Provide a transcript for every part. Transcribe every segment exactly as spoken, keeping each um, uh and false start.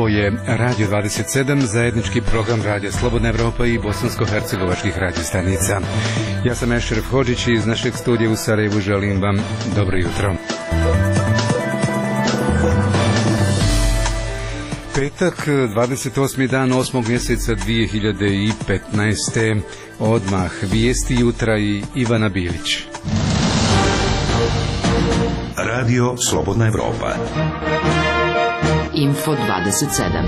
Ovo je Radio dvadeset sedam, zajednički program Radija Slobodna Evropa i bosansko-hercegovačkih radiostanica. Ja sam Ešeref Hodžić i iz našeg studija u Sarajevu želim vam dobro jutro. Petak, dvadeset osmi dan osmog mjeseca dvije hiljade petnaeste. Odmah vijesti jutra i Ivana Bilić. Radio Slobodna Evropa. Info dvadeset sedam.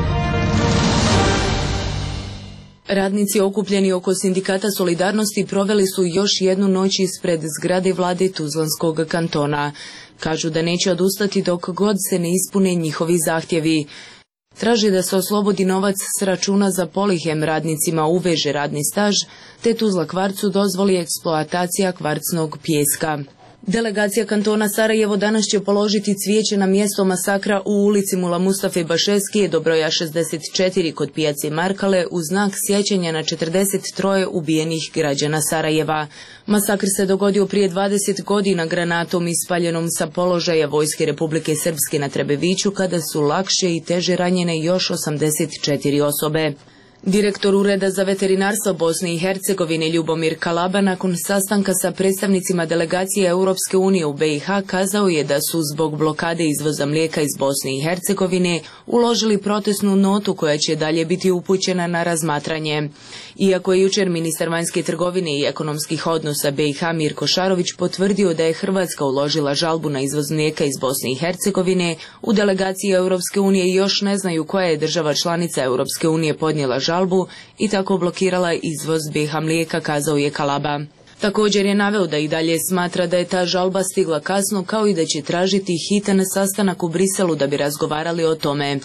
Radnici okupljeni oko sindikata Solidarnosti proveli su još jednu noć ispred zgrade vlade Tuzlanskog kantona. Kažu da neće odustati dok god se ne ispune njihovi zahtjevi. Traži da se oslobodi novac s računa za Polihem radnicima, uveže radni staž, te Tuzla kvarcu dozvoli eksploatacija kvarcnog pijeska. Delegacija kantona Sarajevo danas će položiti cvijeće na mjesto masakra u ulici Mula Mustafe Bašeskije do broja šezdeset četiri kod pijace Markale u znak sjećanja na četrdeset tri ubijenih građana Sarajeva. Masakr se dogodio prije dvadeset godina granatom ispaljenom sa položaja Vojske Republike Srpske na Trebeviću, kada su lakše i teže ranjene još osamdeset četiri osobe. Direktor Ureda za veterinarstvo Bosne i Hercegovine Ljubomir Kalaba nakon sastanka sa predstavnicima delegacije Europske unije u be i ha kazao je da su zbog blokade izvoza mlijeka iz Bosne i Hercegovine uložili protestnu notu koja će dalje biti upućena na razmatranje. Iako je jučer ministar vanjske trgovine i ekonomskih odnosa be i ha Mirko Šarović potvrdio da je Hrvatska uložila žalbu na izvoz mlijeka iz Bosne i Hercegovine, u delegaciji Europske unije još ne znaju koja je država članica Europske unije podnijela žalbu žalbu i tako blokirala izvoz be i ha mlijeka, kazao je Kalaba. Također je naveo da i dalje smatra da je ta žalba stigla kasno, kao i da će tražiti hitan sastanak u Briselu da bi razgovarali o tome.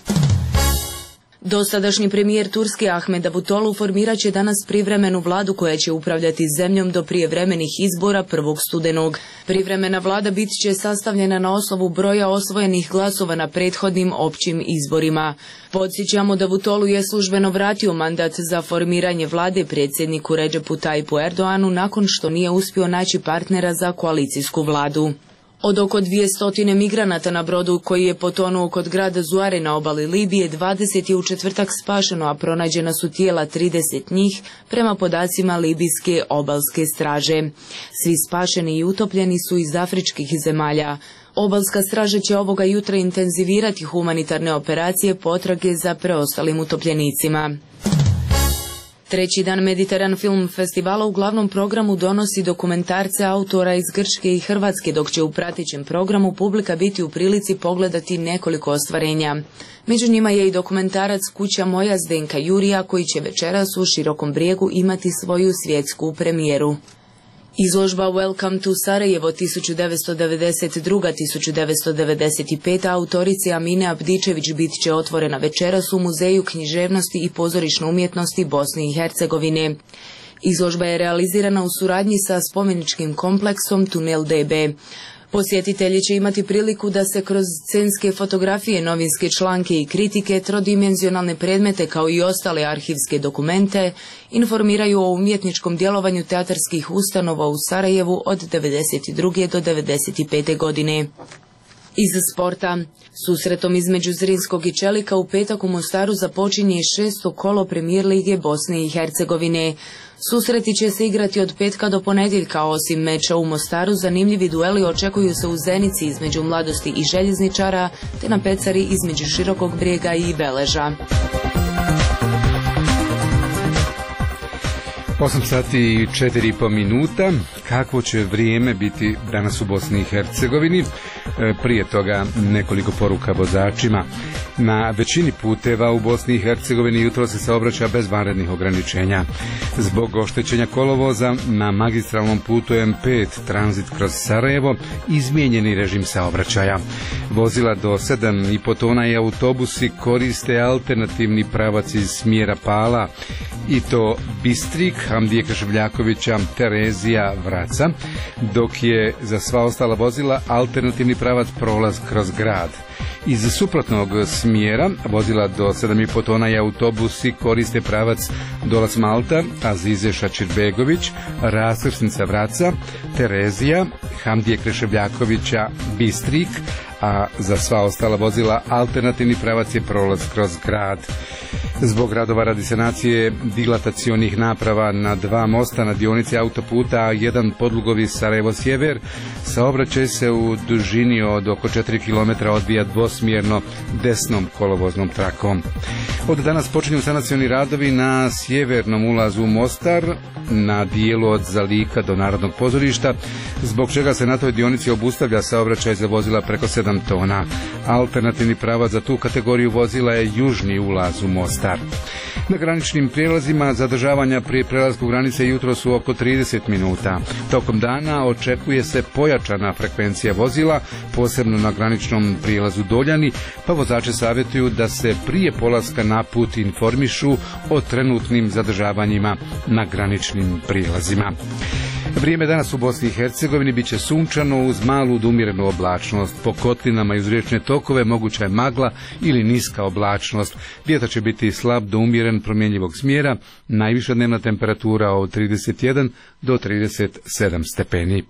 Dosadašnji premijer Turske Ahmed Davutoglu formirat će danas privremenu vladu koja će upravljati zemljom do prijevremenih izbora prvog studenog. Privremena vlada bit će sastavljena na osnovu broja osvojenih glasova na prethodnim općim izborima. Podsjećamo, Davutoglu je službeno vratio mandat za formiranje vlade predsjedniku Redžepu Tajipu Erdoanu nakon što nije uspio naći partnera za koalicijsku vladu. Od oko dvjesto migranata na brodu koji je potonuo kod grada Zuare na obali Libije, dvadeset je u četvrtak spašeno, a pronađena su tijela trideset njih prema podacima libijske obalske straže. Svi spašeni i utopljeni su iz afričkih zemalja. Obalska straža će ovoga jutra intenzivirati humanitarne operacije potrage za preostalim utopljenicima. Treći dan Mediteran Film Festivala u glavnom programu donosi dokumentarce autora iz Grčke i Hrvatske, dok će u pratećem programu publika biti u prilici pogledati nekoliko ostvarenja. Među njima je i dokumentarac Kuća moja Zdenka Jurija, koji će večeras u Širokom Brijegu imati svoju svjetsku premijeru. Izložba Welcome to Sarajevo tisuću devetsto devedeset druga do tisuću devetsto devedeset peta autorice Amine Abdičević bit će otvorena večeras u Muzeju književnosti i pozorišne umjetnosti Bosne i Hercegovine. Izložba je realizirana u suradnji sa spomeničkim kompleksom Tunel de be. Posjetitelji će imati priliku da se kroz scenske fotografije, novinske članke i kritike, trodimenzionalne predmete kao i ostale arhivske dokumente informiraju o umjetničkom djelovanju teatarskih ustanova u Sarajevu od devedeset druge do devedeset pete godine. Iz sporta, susretom između Zrinskog i Čelika u petak u Mostaru započinje šesto kolo Premijer lige Bosne i Hercegovine. Susreti će se igrati od petka do ponedjeljka, osim meča u Mostaru zanimljivi dueli očekuju se u Zenici između Mladosti i Željezničara, te na Pecari između Širokog Brijega i Beleža. osam sati i četiri i pol minuta. Kakvo će vrijeme biti danas u Bosni i Hercegovini? Prije toga nekoliko poruka vozačima. Na većini puteva u Bosni i Hercegovini jutro se saobraća bez vanrednih ograničenja. Zbog oštećenja kolovoza na magistralnom putu em pet tranzit kroz Sarajevo izmijenjeni režim saobraćaja. Vozila do sedam i po tona i autobusi koriste alternativni pravac iz smjera Pala, i to Bistrik, Hamdije Krševljakovića, Terezija, Vraca, dok je za sva ostala vozila alternativni pravac prolaz kroz grad. Iz suprotnog smjera vozila do sedam i po tona i autobusi koriste pravac Dolac Malta, Azize Šačirbegović, raskrsnica Vraca, Terezija, Hamdije Kreševljakovića, Bistrik, a za sva ostala vozila alternativni pravac je prolaz kroz grad. Zbog radova radi sanacije dilatacionih naprava na dva mosta na dionici autoputa A jedan Podlugovi Sarajevo-Sjever, saobraćaj se u dužini od oko četiri kilometra odvija dvosmjerno desnom kolovoznom trakom. Od danas počinju sanacioni radovi na sjevernom ulazu u Mostar, na dijelu od Zalika do Narodnog pozorišta, zbog čega se na toj dionici obustavlja saobraćaj za vozila preko sedam tona. Alternativni pravac za tu kategoriju vozila je južni ulaz u Mostar. Na graničnim prijelazima zadržavanja prije prelaska granice jutro su oko trideset minuta. Tokom dana očekuje se pojačana frekvencija vozila, posebno na graničnom prijelazu Doljani, pa vozače savjetuju da se prije polaska na put informišu o trenutnim zadržavanjima na graničnim prijelazima. Vrijeme danas u Bosni i Hercegovini bit će sunčano uz malu do umjerenu oblačnost. Po kotlinama i uz riječne tokove moguća je magla ili niska oblačnost. Vjetar će biti slab do umjeren promjenjivog smjera, najviša dnevna temperatura od trideset jedan do trideset sedam stepeni.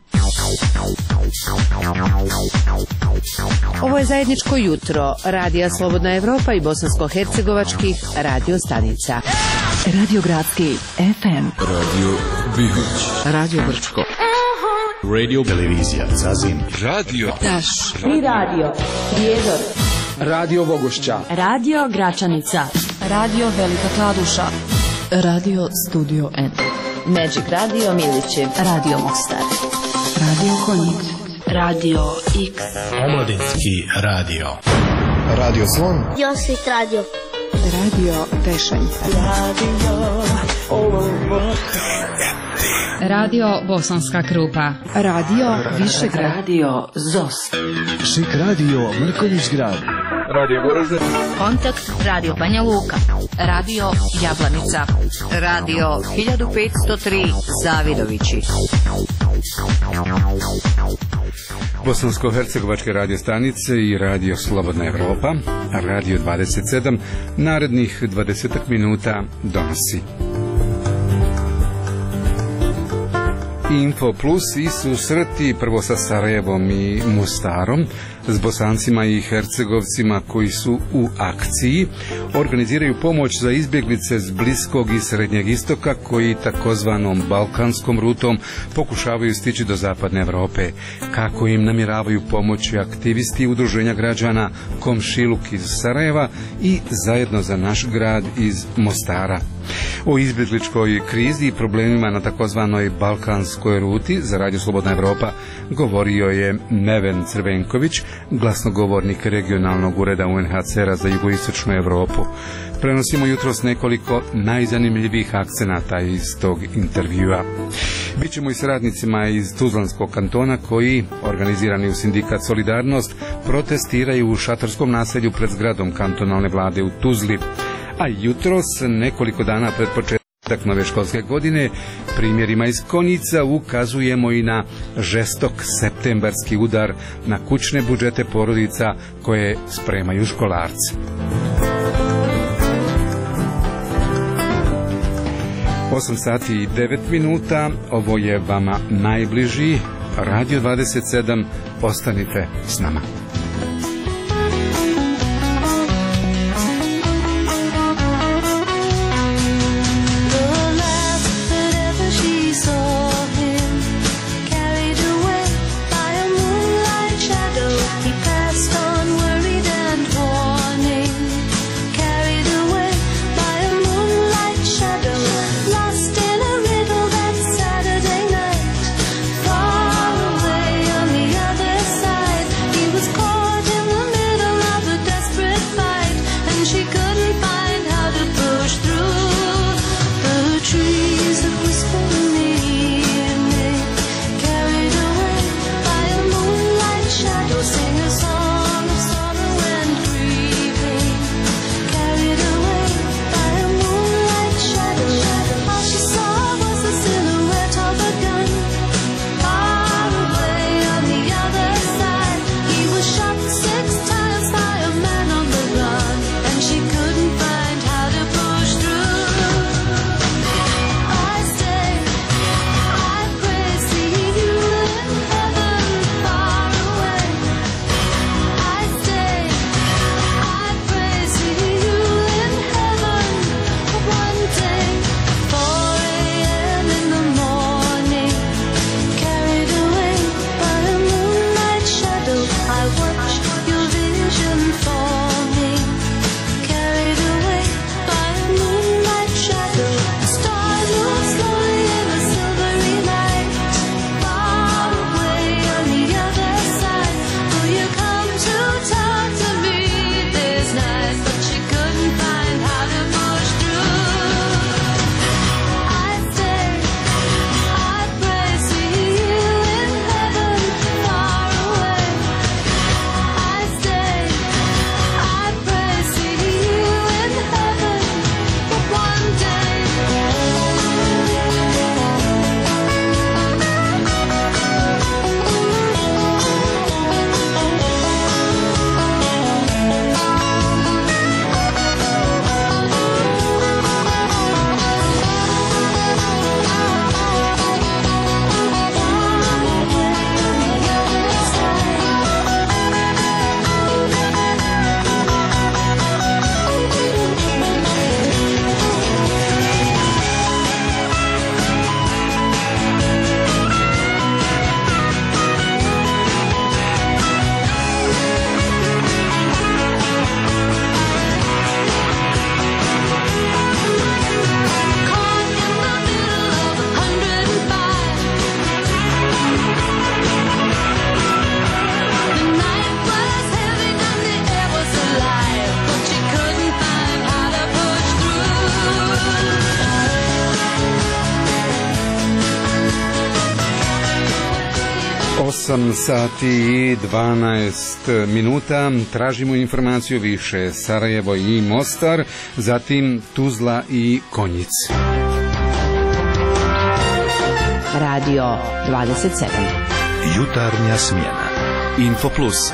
Ovo je zajedničko jutro Radija Slobodna Evropa i bosansko-hercegovačkih radio stanica. Radio Gradski F M, Radio Bihoć, Radio Brčko, Radio Televizija Zazim, Radio Taš i Radio Prijedor, Radio Bogošća, Radio Gračanica, Radio Velika Kladuša, Radio Studio N, Magic Radio Milićev, Radio Mostar, Radio Konjic, Radio X, Omladinski radio, Radio Slon, Josip Radio, Radio Tešanj, Radio Radio Bosanska Krupa, Radio Višegrad, Radio Zos, Šik Radio Mrkonjić Grad, Radio Goražde, Kontakt Radio Banja Luka, Radio Jablanica, Radio hiljadu petsto tri Zavidovići. Bosansko-hercegovačke radio stanice i Radio Slobodna Evropa, Radio dvadeset sedam, narednih dvadeset minuta donosi Info Plus i susreti prvo sa Sarajevom i Mostarom, s Bosancima i Hercegovcima koji su u akciji, organiziraju pomoć za izbjeglice s Bliskog i Srednjeg istoka koji takozvanom balkanskom rutom pokušavaju stići do zapadne Evrope. Kako im namjeravaju pomoći aktivisti udruženja građana Komšiluk iz Sarajeva i Zajedno za naš grad iz Mostara. O izbjegličkoj krizi i problemima na takozvanoj balkanskoj ruti za Radio Slobodna Evropa govorio je Neven Crvenković, glasnogovornik regionalnog ureda U N H C R-a za jugoistočnu Europu. Prenosimo jutros nekoliko najzanimljivijih akcenata iz tog intervjua. Bićemo i s radnicima iz Tuzlanskog kantona koji, organizirani u sindikat Solidarnost, protestiraju u šatorskom naselju pred zgradom kantonalne vlade u Tuzli. A jutros, nekoliko dana pred početak nove školske godine, primjerima iz Konjica ukazujemo i na žestok septembarski udar na kućne budžete porodica koje spremaju školarci. osam sati i devet minuta, ovo je vama najbliži Radio dvadeset sedam, ostanite s nama. was osam sati i dvanaest minuta. Tražimo informaciju više. Sarajevo i Mostar, zatim Tuzla i Konjic. Radio dvadeset sedam. Jutarnja smjena. Infoplus.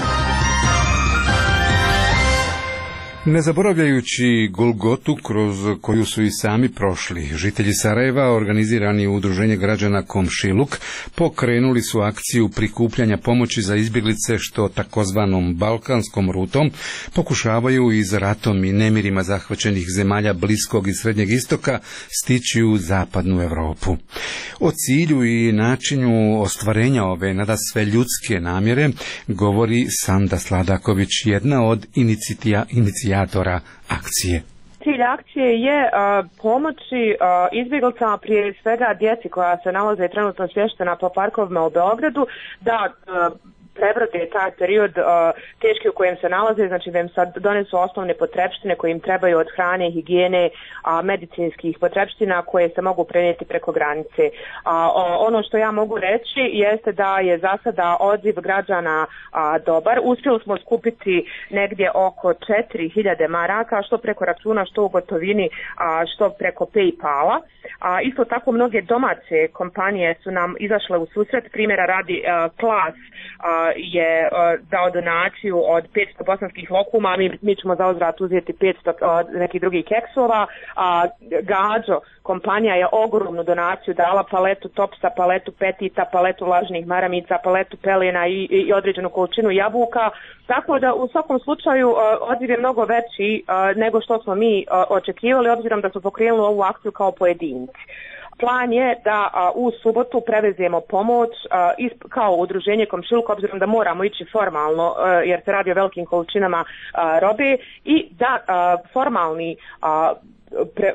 Ne zaboravljajući Golgotu kroz koju su i sami prošli, žitelji Sarajeva, organizirani u Udruženje građana Komšiluk, pokrenuli su akciju prikupljanja pomoći za izbjeglice što takozvanom balkanskom rutom pokušavaju iz ratom i nemirima zahvaćenih zemalja Bliskog i Srednjeg istoka stići u zapadnu Europu. O cilju i načinu ostvarenja ove nadasve ljudske namjere govori Sanda Sladaković, jedna od inicija, inicijatora akcije. Cilj akcije je uh, pomoći uh, izbjeglicama, prije svega djeci koja se nalaze trenutno smještena po parkovima u Beogradu, da uh, prebrode taj period uh, teški u kojem se nalaze, znači da im sad donesu osnovne potrepštine koje im trebaju od hrane, higijene, a, medicinskih potrepština koje se mogu prenijeti preko granice. A, o, ono što ja mogu reći jeste da je za sada odziv građana a, dobar. Uspjeli smo skupiti negdje oko četiri hiljade maraka, što preko računa, što u gotovini, a, što preko PayPala. A, isto tako mnoge domaće kompanije su nam izašle u susret. Primjera radi a, Klas a, je a, dao donaciju od petsto bosanskih lokuma, mi, mi ćemo za uzvrat uzeti petsto od nekih drugih keksova. A, Gađo kompanija je ogromnu donaciju dala, paletu topsa, paletu petita, paletu vlažnih maramica, paletu pelena i, i određenu količinu jabuka. Tako da u svakom slučaju uh, odziv je mnogo veći uh, nego što smo mi uh, očekivali, obzirom da smo pokrenuli ovu akciju kao pojedinci. Plan je da uh, u subotu prevezemo pomoć uh, is, kao udruženje Komšiluk, obzirom da moramo ići formalno uh, jer se radi o velikim količinama uh, robe, i da uh, formalni uh, pre,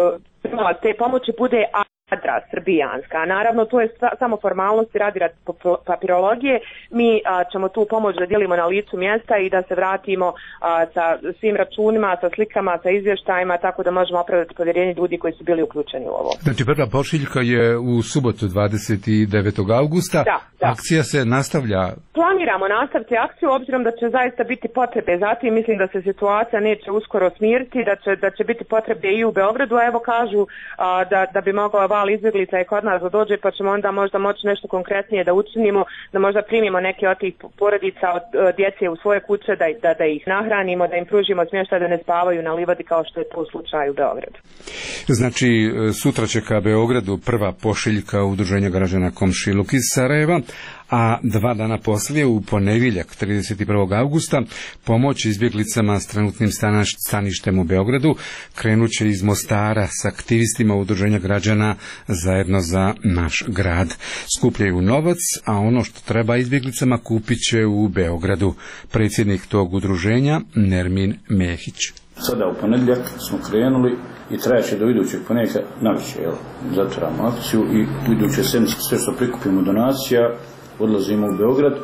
uh, te pomoći bude adra srbijanska. Naravno, to je samo formalnost i radi radi papirologije. Mi a, ćemo tu pomoć da dijelimo na licu mjesta i da se vratimo a, sa svim računima, sa slikama, sa izvještajima, tako da možemo opravdati povjerenje ljudi koji su bili uključeni u ovo. Znači, prva pošiljka je u subotu dvadeset devetog augusta. Da, da. Akcija se nastavlja. Planiramo nastaviti akciju, obzirom da će zaista biti potrebe. Zatim mislim da se situacija neće uskoro smiriti, da će, da će biti potrebe i u Beogradu. A evo kažu a, da, da bi mogla val izbjeglica i kod nas da dođe, pa ćemo onda možda moći nešto konkretnije da učinimo, da možda primimo neke od tih porodica od, od djece u svoje kuće, da, da, da ih nahranimo, da im pružimo smještaj, da ne spavaju na livadi kao što je to u slučaju u Beogradu. Znači, sutra će ka Beogradu prva pošiljka Udruženja građana Komšiluk iz Sarajeva, a dva dana poslije, u ponedjeljak trideset prvog augusta, pomoć izbjeglicama s trenutnim staništem u Beogradu krenut će iz Mostara s aktivistima Udruženja građana Zajedno za naš grad. Skupljaju novac, a ono što treba izbjeglicama kupit će u Beogradu. Predsjednik tog udruženja Nermin Mehić. Sada u ponedjeljak smo krenuli i trajaće do idućeg ponedjeljka navečer, evo, zatvaramo akciju i u iduće sedmice sve što prikupimo donacija odlazimo u Beograd.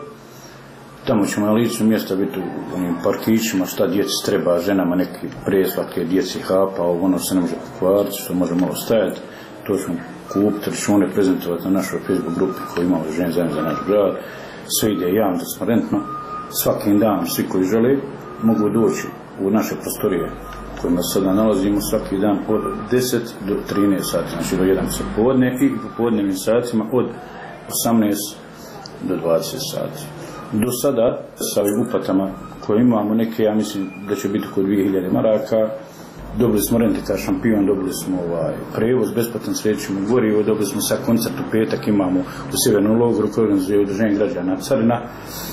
Tamo ćemo na licu mjesta biti u onim parkićima, šta djeci treba, ženama neki preslake, djeci hapa, ovo ono se ne može pokvariti, što može malo stajati. To ćemo kupiti, račune prezentovati na našoj Facebook grupi koju imamo Žene zajedno za naš grad. Sve ide javno, transparentno. Svakim danom svi koji žele mogu doći u naše prostorije kojima sada nalazimo svaki dan od deset do trinaest sati, znači do jedan sat popodne, i popodnevnim satima od osamnaest do dvadeset sati. Do sada sa ovim uplatama koje imamo, neke, ja mislim da će biti oko dvije hiljade maraka, dobili smo Rentikar šampion, dobili smo ovaj prevoz, besplatan srećemo gorivo, dobili smo sad koncert u petak, imamo u Sjevernom logoru koji organizuje Udruženje građana Carina,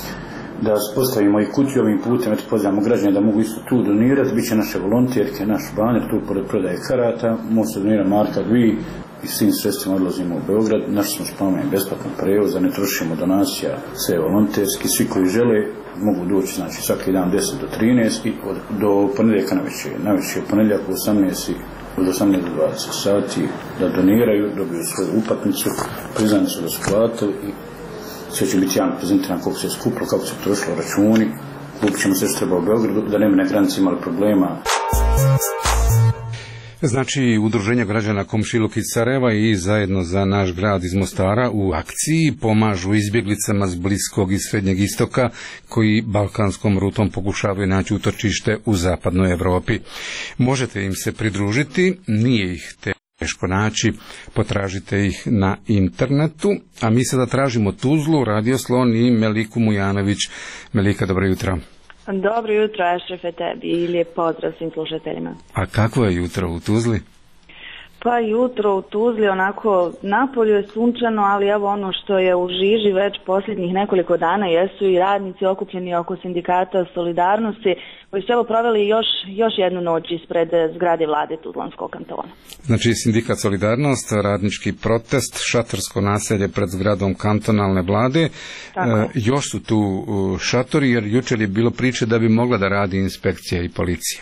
da postavimo i kuću ovim putem, eto pozivamo građane da mogu isto tu donirati, bit će naše volonterke, naš baner, tu pored prodaje karata, možete donirati marka dvi, i s tim sredstvima odlazimo u Beograd. Našli smo spomen besplatan prevoz, da ne trošimo donacija, sve volonterski, svi koji žele mogu doći, znači svaki dan deset do trinaest i od, do ponedjeljka na večer. Na večer ponedjeljak u osamnaest od osamnaest do dvadeset sati da doniraju, dobiju svoju uplatnicu, priznanicu da su platili i sve će biti javno prezentirano koliko se skupilo, kako se trošilo računi, kupit ćemo sve što treba u Beogradu, da nema na granici imali problema. Znači, Udruženje građana Komšiluk iz Sarajeva i zajedno za naš grad iz Mostara u akciji pomažu izbjeglicama s Bliskog i Srednjeg istoka koji balkanskom rutom pokušavaju naći utočište u zapadnoj Europi. Možete im se pridružiti, nije ih teško naći, potražite ih na internetu, a mi sada tražimo Tuzlu, Radio Slon i Meliku Mujanović. Melika, dobro jutro. Dobro jutro, Ešrefe, tebi i lijep pozdrav svim slušateljima. A kako je jutro u Tuzli? Pa jutro u Tuzli onako napolju je sunčano, ali evo ono što je u žiži već posljednjih nekoliko dana jesu i radnici okupljeni oko sindikata Solidarnosti koji su evo proveli još, još jednu noć ispred zgrade vlade Tuzlanskog kantona. Znači sindikat Solidarnost, radnički protest, šatorsko naselje pred zgradom kantonalne vlade. E, još su tu šatori jer jučer je bilo priče da bi mogla da radi inspekcija i policija.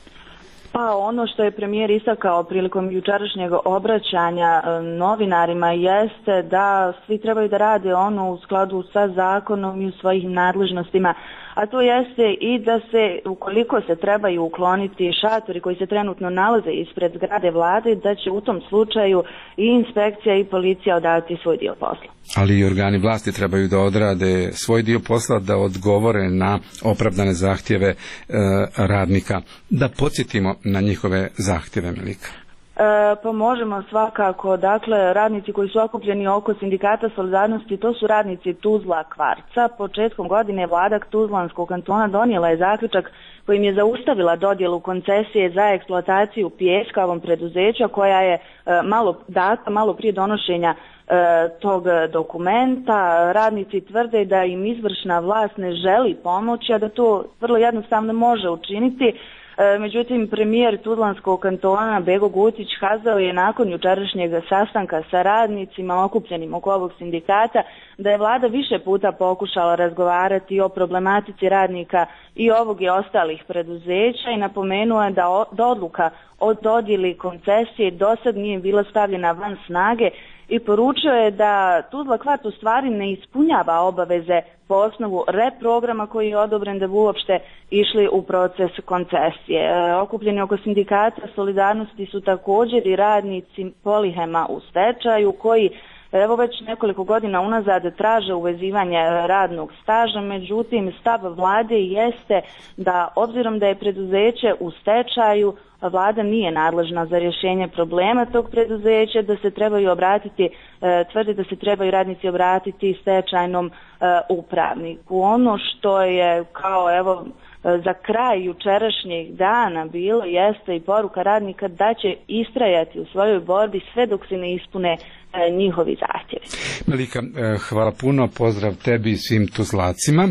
Pa ono što je premijer istakao prilikom jučerašnjeg obraćanja novinarima jeste da svi trebaju da rade ono u skladu sa zakonom i u svojim nadležnostima, a to jeste i da se, ukoliko se trebaju ukloniti šatori koji se trenutno nalaze ispred zgrade vlade, da će u tom slučaju i inspekcija i policija odraditi svoj dio posla. Ali i organi vlasti trebaju da odrade svoj dio posla, da odgovore na opravdane zahtjeve e, radnika. Da podsjetimo na njihove zahtjeve, Melika. E, pa možemo svakako, dakle, radnici koji su okupljeni oko sindikata Solidarnosti, to su radnici Tuzla Kvarca. Početkom godine vlada Tuzlanskog kantona donijela je zaključak kojim je zaustavila dodjelu koncesije za eksploataciju pijeska ovom preduzeća koja je e, malo data, malo prije donošenja e, tog dokumenta. Radnici tvrde da im izvršna vlast ne želi pomoći, a da to vrlo jednostavno može učiniti. Međutim, premijer Tuzlanskog kantona Bego Gutić kazao je nakon jučerašnjeg sastanka sa radnicima okupljenim oko ovog sindikata da je vlada više puta pokušala razgovarati o problematici radnika i ovog i ostalih preduzeća i napomenuo je da, o, da odluka o dodjeli koncesije do sad nije bila stavljena van snage i poručio je da Tuzla Kvart u stvari ne ispunjava obaveze po osnovu reprograma koji je odobren da bi uopšte išli u proces koncesije. E, okupljeni oko sindikata Solidarnosti su također i radnici Polihema u stečaju koji evo već nekoliko godina unazad traže uvezivanje radnog staža, međutim stav vlade jeste da obzirom da je preduzeće u stečaju, vlada nije nadležna za rješenje problema tog preduzeća, da se trebaju obratiti, tvrde da se trebaju radnici obratiti stečajnom upravniku. Ono što je kao evo za kraj jučerašnjeg dana bilo jeste i poruka radnika da će istrajati u svojoj borbi sve dok se ne ispune njihovi zahtjevi. Melika, hvala puno, pozdrav tebi i svim Tuzlacima,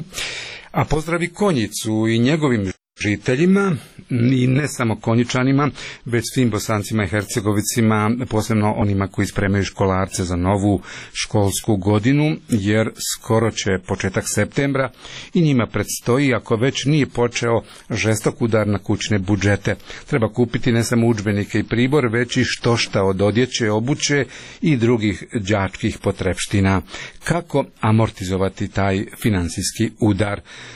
a pozdravi Konjicu i njegovim žiteljima i ne samo Konjičanima, već svim Bosancima i Hercegovicima, posebno onima koji spremaju školarce za novu školsku godinu, jer skoro će početak septembra i njima predstoji, ako već nije počeo, žestok udar na kućne budžete. Treba kupiti ne samo udžbenike i pribor, već i štošta od odjeće, obuće i drugih đačkih potrepština. Kako amortizovati taj financijski udar?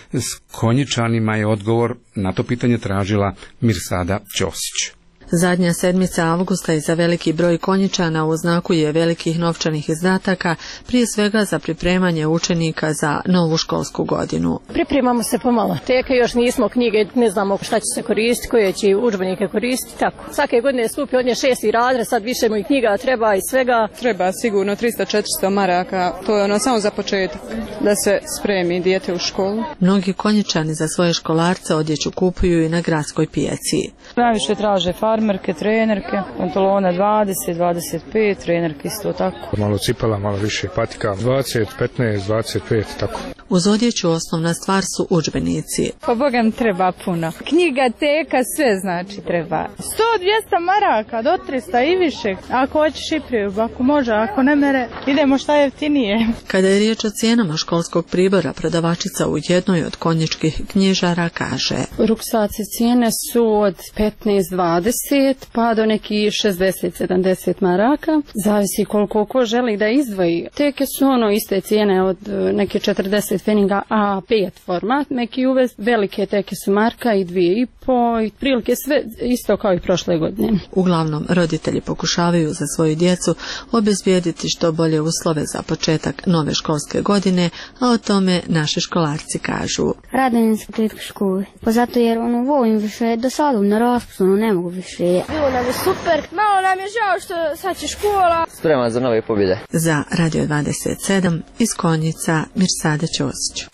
S Konjičanima je odgovor na to pitanje tražila Mirsada Ćosić. Zadnja sedmica avgusta i za veliki broj Konjičana u znaku je velikih novčanih izdataka, prije svega za pripremanje učenika za novu školsku godinu. Pripremamo se pomalo. Teka još nismo knjige, ne znamo šta će se koristiti, koje će udžbenike koristiti, tako. Svake godine je skupi od nje šesti razred, sad više mu i knjiga treba i svega. Treba sigurno trista do četiristo maraka, to je ono samo za početak, da se spremi dijete u školu. Mnogi Konjičani za svoje školarce odjeću kupuju i na gradskoj pijaci. Najviše traže farmerke, trenerke, pantalona dvadeset, dvadeset pet, trenerke isto tako. Malo cipela, malo više patika, dvadeset, petnaest, dvadeset pet, tako. Uz odjeću osnovna stvar su udžbenici. Pa Bogam treba puno. Knjiga, teka, sve znači treba. sto do dvjesto maraka, do trista i više. Ako hoćeš i prijubu, ako može, ako ne mere, idemo šta jeftinije. Kada je riječ o cijenama školskog pribora, prodavačica u jednoj od konjičkih knjižara kaže: ruksaci cijene su od petnaest dvadeset pa do neki šezdeset sedamdeset maraka. Zavisi koliko ko želi da izdvoji. Teke su ono iste cijene od neke četrdeset trideset feninga A pet format, meki uvez, velike teke su marka i dvije i po, i prilike sve isto kao i prošle godine. Uglavnom, roditelji pokušavaju za svoju djecu obezbijediti što bolje uslove za početak nove školske godine, a o tome naši školarci kažu. Radim se u školi, pa zato jer ono volim više, do sada na raspustu ne mogu više. Bilo nam je super, malo nam je žao što sad će škola. Spreman za nove pobjede. Za Radio dvadeset sedam iz Konjica Mirsada Ćosić.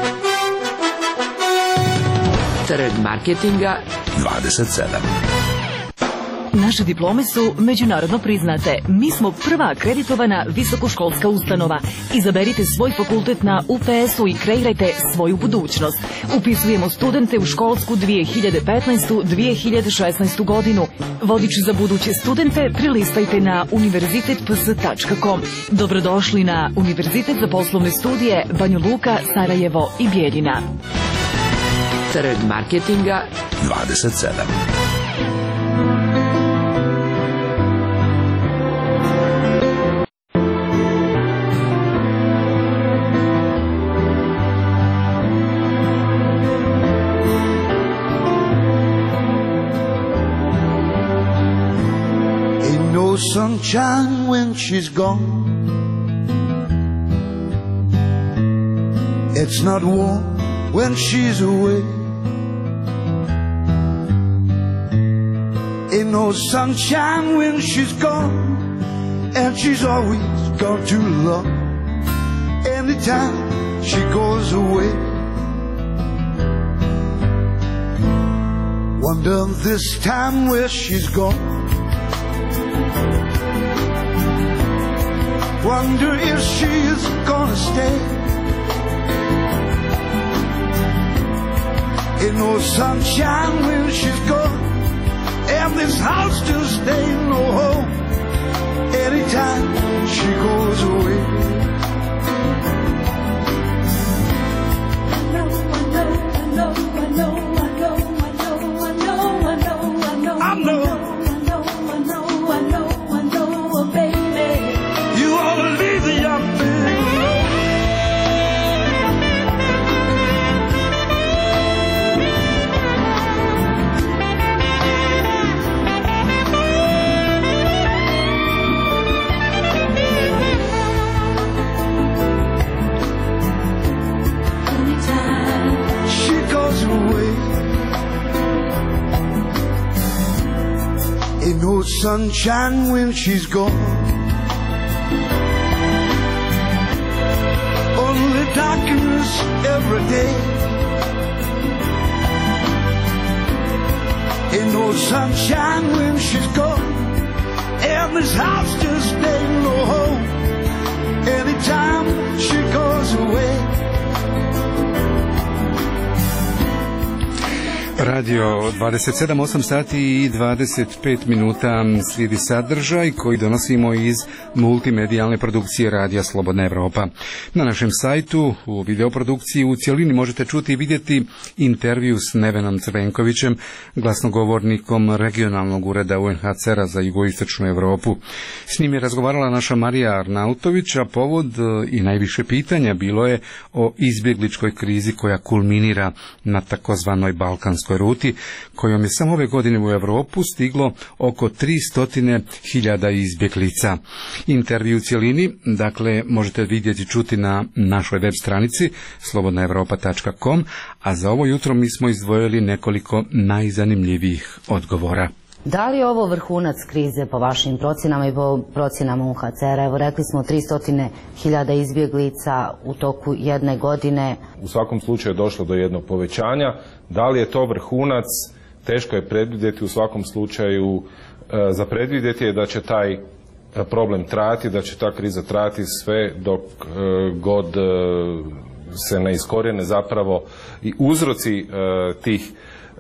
Trg marketinga dvadeset sedam. Naše diplome su međunarodno priznate. Mi smo prva akreditovana visokoškolska ustanova. Izaberite svoj fakultet na U P S-u i kreirajte svoju budućnost. Upisujemo studente u školsku dvije hiljade petnaestu dvije hiljade šesnaestu godinu. Vodič za buduće studente prilistajte na univerzitet p s tačka com. Dobrodošli na Univerzitet za poslovne studije Banja Luka, Sarajevo i Bijeljina. Trg marketinga dvadeset sedam. Sunshine when she's gone. It's not warm when she's away. Ain't no sunshine when she's gone, and she's always gone too long. Anytime she goes away, wonder this time where she's gone. Wonder if she's gonna stay. Ain't no sunshine when she's gone, and this house just ain't no home. Anytime she goes away, I know, I know, I know, I know, I know, I know, I know, I know, I know, I know, I know, I know, I know, baby. You ought to leave the young man alone. Anytime she goes away, ain't no sunshine when she's gone. Darkness every day. Ain't no sunshine when she's gone, and this house just ain't no home. Anytime she goes away. Radio dvadeset sedam, osam sati i dvadeset pet minuta slijedi sadržaj koji donosimo iz multimedijalne produkcije Radija Slobodna Evropa. Na našem sajtu u videoprodukciji u cjelini možete čuti i vidjeti intervju s Nevenom Crvenkovićem, glasnogovornikom regionalnog ureda U N H C R-a za jugoistočnu Europu. S njim je razgovarala naša Marija Arnautović, a povod i najviše pitanja bilo je o izbjegličkoj krizi koja kulminira na takozvanoj balkanskoj ruti, kojom je samo ove godine u Europu stiglo oko tristo hiljada izbjeglica. Intervju u cjelini, dakle, možete vidjeti i čuti na našoj web stranici slobodna europa tačka com, a za ovo jutro mi smo izdvojili nekoliko najzanimljivijih odgovora. Da li je ovo vrhunac krize po vašim procjenama i po procjenama U N H C R-a? Evo, rekli smo tristo hiljada izbjeglica u toku jedne godine. U svakom slučaju je došlo do jednog povećanja. Da li je to vrhunac? Teško je predvidjeti. U svakom slučaju za predvidjeti je da će taj problem trajati, da će ta kriza trajati sve dok god se ne iskorijene zapravo i uzroci tih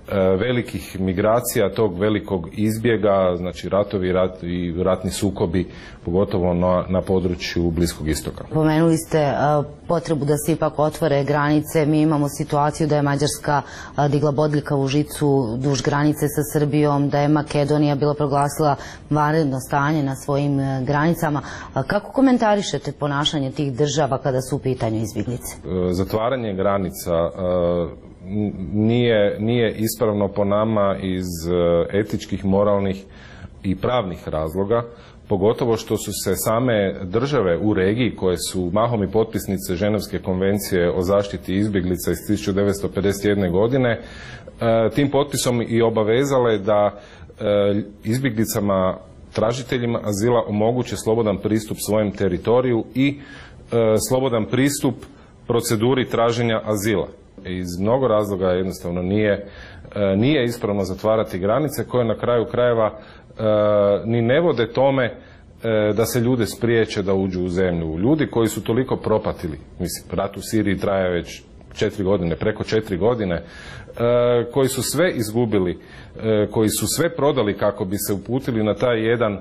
velikih migracija, tog velikog izbjega, znači ratovi rat, i ratni sukobi, pogotovo na, na području Bliskog istoka. Pomenuli ste uh, potrebu da se ipak otvore granice. Mi imamo situaciju da je Mađarska uh, digla bodljika u žicu duž granice sa Srbijom, da je Makedonija bila proglasila vanredno stanje na svojim uh, granicama. Uh, kako komentarišete ponašanje tih država kada su u pitanju izbjeglice? Uh, zatvaranje granica uh, Nije, nije ispravno po nama iz etičkih, moralnih i pravnih razloga, pogotovo što su se same države u regiji, koje su mahom i potpisnice Ženevske konvencije o zaštiti izbjeglica iz tisuću devetsto pedeset jedne. godine, tim potpisom i obavezale da izbjeglicama, tražiteljima azila omoguće slobodan pristup svojem teritoriju i slobodan pristup proceduri traženja azila. Iz mnogo razloga jednostavno nije, nije ispravno zatvarati granice koje na kraju krajeva ni ne vode tome da se ljude spriječe da uđu u zemlju. Ljudi koji su toliko propatili, mislim, rat u Siriji traje već četiri godine, preko četiri godine, koji su sve izgubili, koji su sve prodali kako bi se uputili na taj jedan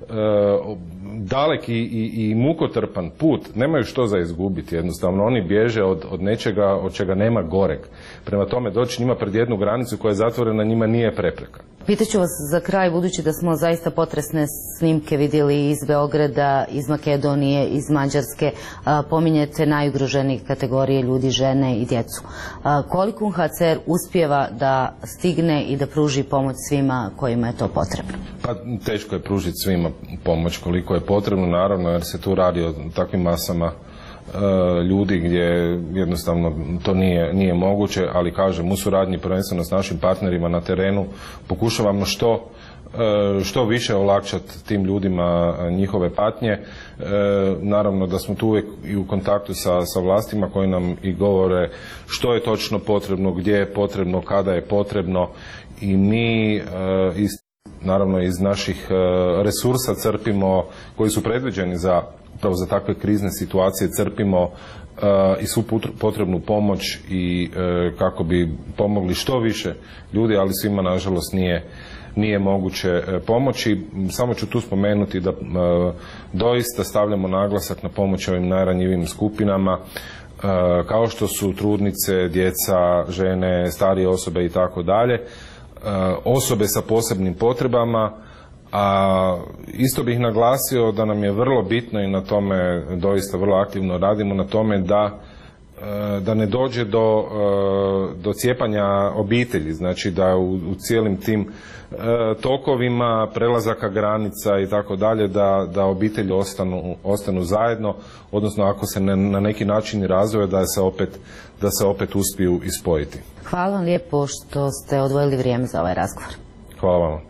daleki i, i mukotrpan put, nemaju što za izgubiti, jednostavno oni bježe od, od nečega od čega nema goreg. Prema tome, doći njima pred jednu granicu koja je zatvorena njima nije prepreka. Pitaću vas za kraj, budući da smo zaista potresne snimke vidjeli iz Beograda, iz Makedonije, iz Mađarske, a, pominjete najugroženije kategorije ljudi, žene i djecu. A, koliko U N H C R uspijeva da stigne i da pruži pomoć svima kojima je to potrebno? Pa teško je pružiti svima pomoć koliko je potrebno, naravno, jer se tu radi o takvim masama ljudi gdje jednostavno to nije, nije moguće, ali kažem, u suradnji prvenstveno s našim partnerima na terenu pokušavamo što, što više olakšati tim ljudima njihove patnje. Naravno da smo tu uvijek i u kontaktu sa, sa vlastima koji nam i govore što je točno potrebno, gdje je potrebno, kada je potrebno, i mi iz, naravno iz naših resursa crpimo, koji su predviđeni za upravo za takve krizne situacije, crpimo uh, i svu potrebnu pomoć i uh, kako bi pomogli što više ljudi, ali svima nažalost nije, nije moguće uh, pomoći. Samo ću tu spomenuti da uh, doista stavljamo naglasak na pomoć ovim najranjivijim skupinama, uh, kao što su trudnice, djeca, žene, starije osobe i tako dalje, osobe sa posebnim potrebama. A isto bih naglasio da nam je vrlo bitno i na tome doista vrlo aktivno radimo na tome da, da ne dođe do, do cijepanja obitelji, znači da u, u cijelim tim tokovima prelazaka granica i tako dalje, da, da obitelji ostanu, ostanu zajedno, odnosno ako se ne, na neki način razvoje da se opet, da se opet uspiju ispojiti. Hvala vam lijepo što ste odvojili vrijeme za ovaj razgovor. Hvala vam.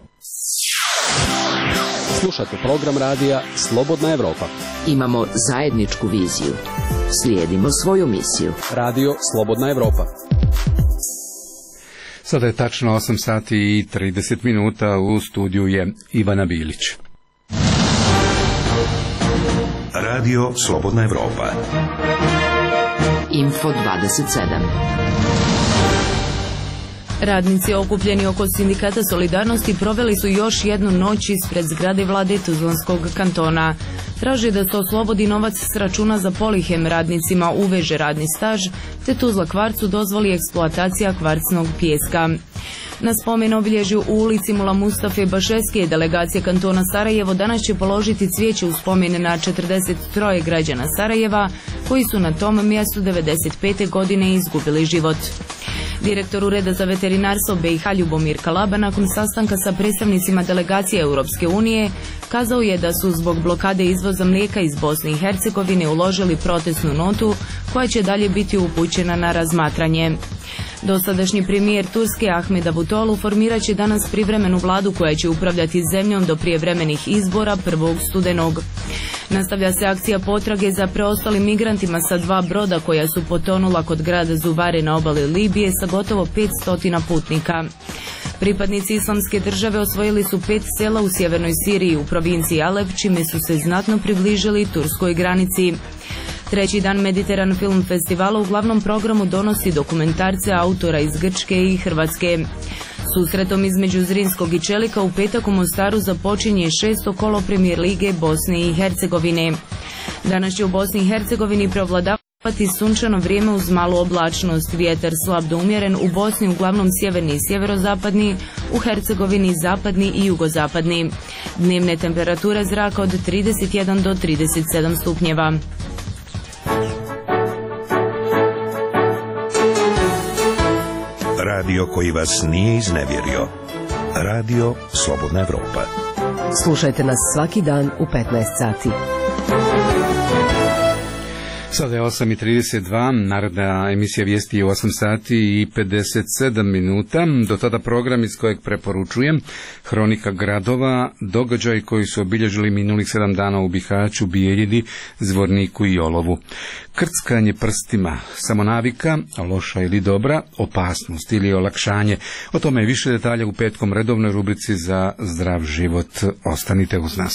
Slušate program radija Slobodna Evropa. Imamo zajedničku viziju. Slijedimo svoju misiju. Radio Slobodna Evropa. Sada je tačno osam sati i trideset minuta, u studiju je Ivana Bilić. Radio Slobodna Evropa. Info dvadeset sedam. Radnici okupljeni oko sindikata Solidarnosti proveli su još jednu noć ispred zgrade vlade Tuzlanskog kantona. Traže da se oslobodi novac s računa za Polihem, radnicima uveže radni staž, te Tuzla Kvarcu dozvoli eksploatacija kvarcnog pijeska. Na spomen obilježju u ulici Mula Mustafe Bašeske delegacija kantona Sarajevo danas će položiti cvijeće u spomene na četrdeset tri građana Sarajeva koji su na tom mjestu devedeset pete godine izgubili život. Direktor Ureda za veterinarstvo B i H Ljubomir Kalaba nakon sastanka sa predstavnicima delegacije Europske unije kazao je da su zbog blokade izvoza mlijeka iz Bosne i Hercegovine uložili protestnu notu koja će dalje biti upućena na razmatranje. Dosadašnji premijer Turske Ahmed Davutoglu formirat će danas privremenu vladu koja će upravljati zemljom do prijevremenih izbora prvog studenog. Nastavlja se akcija potrage za preostalim migrantima sa dva broda koja su potonula kod grada Zuvare na obali Libije sa gotovo petsto putnika. Pripadnici islamske države osvojili su pet sela u sjevernoj Siriji u provinciji Alep, čime su se znatno približili turskoj granici. Treći dan Mediteran Film Festivala u glavnom programu donosi dokumentarce autora iz Grčke i Hrvatske. Susretom između Zrinskog i Čelika u petak u Mostaru započinje šesto kolo Premijer lige Bosne i Hercegovine. Danas će u Bosni i Hercegovini prevladavati sunčano vrijeme uz malu oblačnost, vjetar slab do umjeren, u Bosni uglavnom sjeverni i sjeverozapadni, u Hercegovini zapadni i jugozapadni. Dnevne temperature zraka od trideset jedan do trideset sedam stupnjeva. Radio koji vas nije iznevjerio. Radio Slobodna Evropa. Slušajte nas svaki dan u petnaest sati. Sada je osam i trideset dva, narodna emisija vijesti je u osam sati i pedeset sedam minuta. Do tada program iz kojeg preporučujem Hronika gradova, događaj koji su obilježili minulih sedam dana u Bihaću, Bijeljini, Zvorniku i Olovu. Krckanje prstima, samonavika, loša ili dobra, opasnost ili olakšanje. O tome je više detalja u petkom redovnoj rubrici za zdrav život. Ostanite uz nas.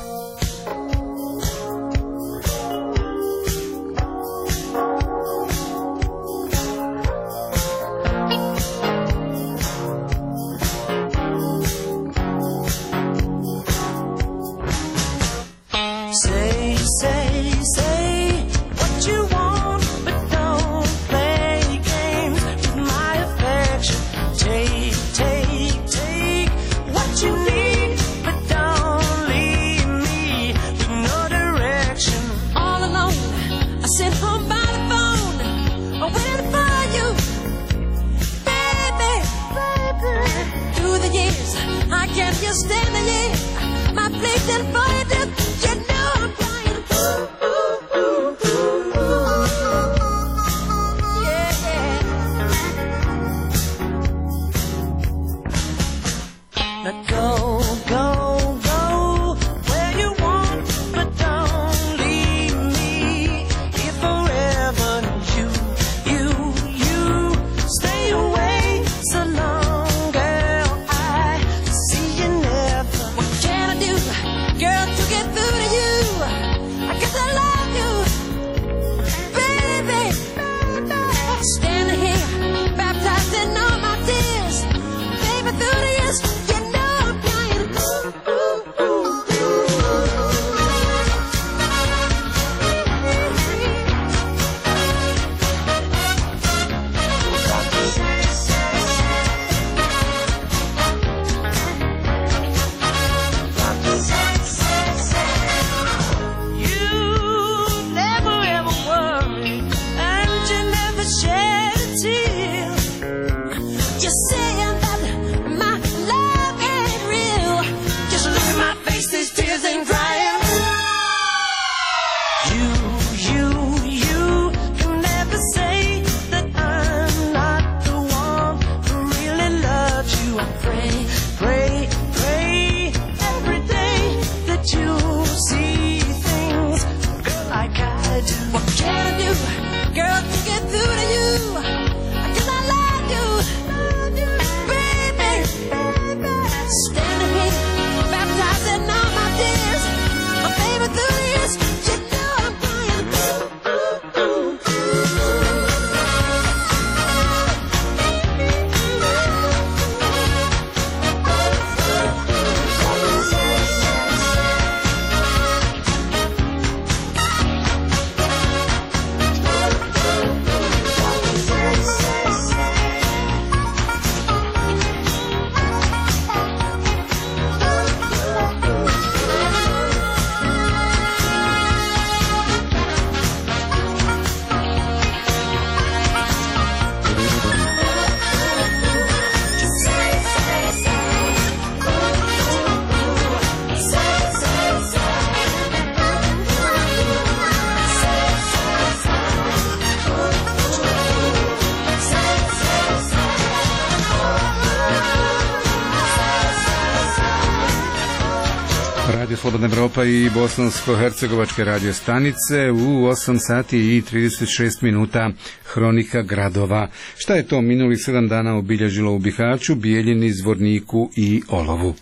Slobodna Evropa i bosansko-hercegovačke radio stanice u osam sati i trideset šest minuta Hronika gradova. Šta je to minulih sedam dana obilježilo u Bihaću, Bijeljini, Zvorniku i Olovu?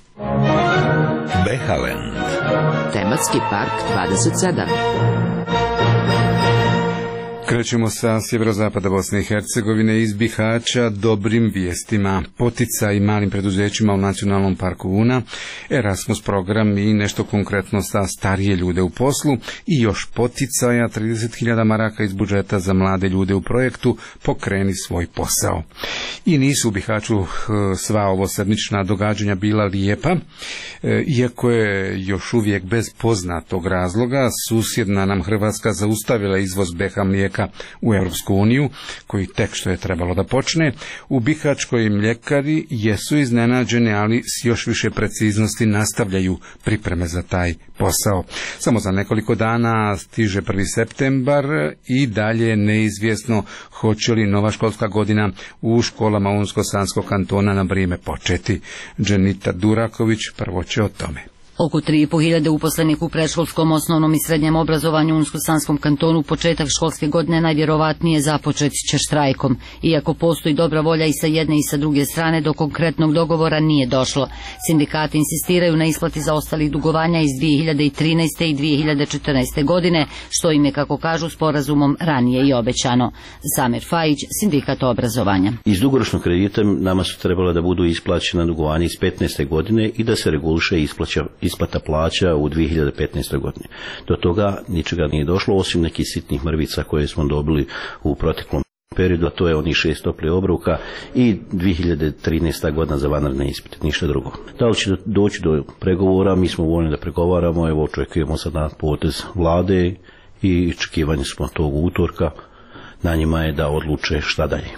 Behalen. Tematski park dvadeset sedam. Krećemo sa sjeverozapada Bosne i Hercegovine iz Bihaća dobrim vijestima, poticaj i malim preduzećima u Nacionalnom parku Una, Erasmus program i nešto konkretno sa starije ljude u poslu i još poticaja trideset hiljada maraka iz budžeta za mlade ljude u projektu Pokreni svoj posao. I nisu u Bihaću sva ovo sedmična događanja bila lijepa, iako je još uvijek bez poznatog razloga susjedna nam Hrvatska zaustavila izvoz B H mlijeka u Europsku uniju, koji tek što je trebalo da počne. U bihaćkoj mljekari jesu iznenađene, ali s još više preciznosti nastavljaju pripreme za taj posao. Samo za nekoliko dana stiže prvi septembar i dalje je neizvjesno hoće li nova školska godina u školama Unsko-Sanskog kantona na vrijeme početi. Dženita Duraković prvo će o tome. Oko tri i po hiljade uposlenih u predškolskom, osnovnom i srednjem obrazovanju u Unsko-Sanskom kantonu početak školske godine najvjerovatnije započet će štrajkom. Iako postoji dobra volja i sa jedne i sa druge strane, do konkretnog dogovora nije došlo. Sindikati insistiraju na isplati zaostalih dugovanja iz dvije hiljade trinaeste i dvije hiljade četrnaeste godine, što im je, kako kažu, sporazumom ranije i obećano. Samir Fajić, sindikat obrazovanja. Iz dugoročnog kredita nama su trebala da budu isplaćena dugovanja iz petnaeste godine i da se reguliše isplaća isplata plaća u dvije hiljade petnaestoj godini. Do toga ničega nije došlo, osim nekih sitnih mrvica koje smo dobili u proteklom periodu, a to je onih šest toplih obroka i dvije hiljade trinaesta godina za vanredne ispite, ništa drugo. Da li će doći do pregovora, mi smo voljni da pregovaramo, evo očekujemo sad na potez vlade i očekivanje smo tog utorka, na njima je da odluče šta dalje.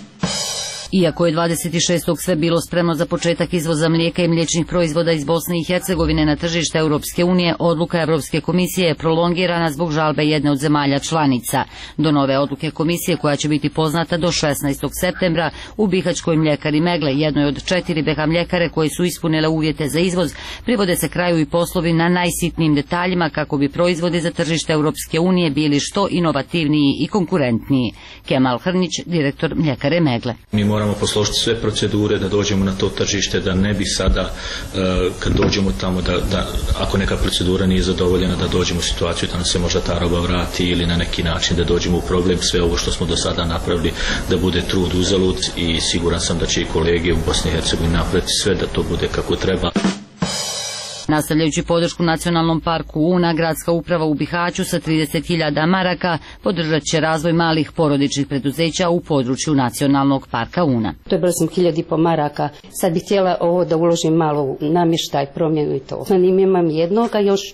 Iako je dvadeset šestog sve bilo spremno za početak izvoza mlijeka i mliječnih proizvoda iz Bosne i Hercegovine na tržište Europske unije, odluka Europske komisije je prolongirana zbog žalbe jedne od zemalja članica. Do nove odluke komisije, koja će biti poznata do šesnaestog septembra, u bihaćkoj mljekari Megle, jednoj od četiri B H mljekare koje su ispunile uvjete za izvoz, privode se kraju i poslovi na najsitnijim detaljima kako bi proizvodi za tržište Europske unije bili što inovativniji i konkurentniji. Kemal Hrnić, direktor mljekare Megle. Mi moramo posložiti sve procedure da dođemo na to tržište, da ne bi sada kad dođemo tamo da, da ako neka procedura nije zadovoljena da dođemo u situaciju da nam se možda ta roba vrati ili na neki način da dođemo u problem. Sve ovo što smo do sada napravili da bude trud uzalud i siguran sam da će i kolege u Bosni i Hercegovini napraviti sve da to bude kako treba. Nastavljajući podršku Nacionalnom parku Una, gradska uprava u Bihaću sa trideset hiljada maraka podržat će razvoj malih porodičnih preduzeća u području Nacionalnog parka Una. To je bilo sam hiljad i po maraka. Sad bih htjela ovo da uložim malo u namještaj, promjenu i to. Na njim imam jednog, a još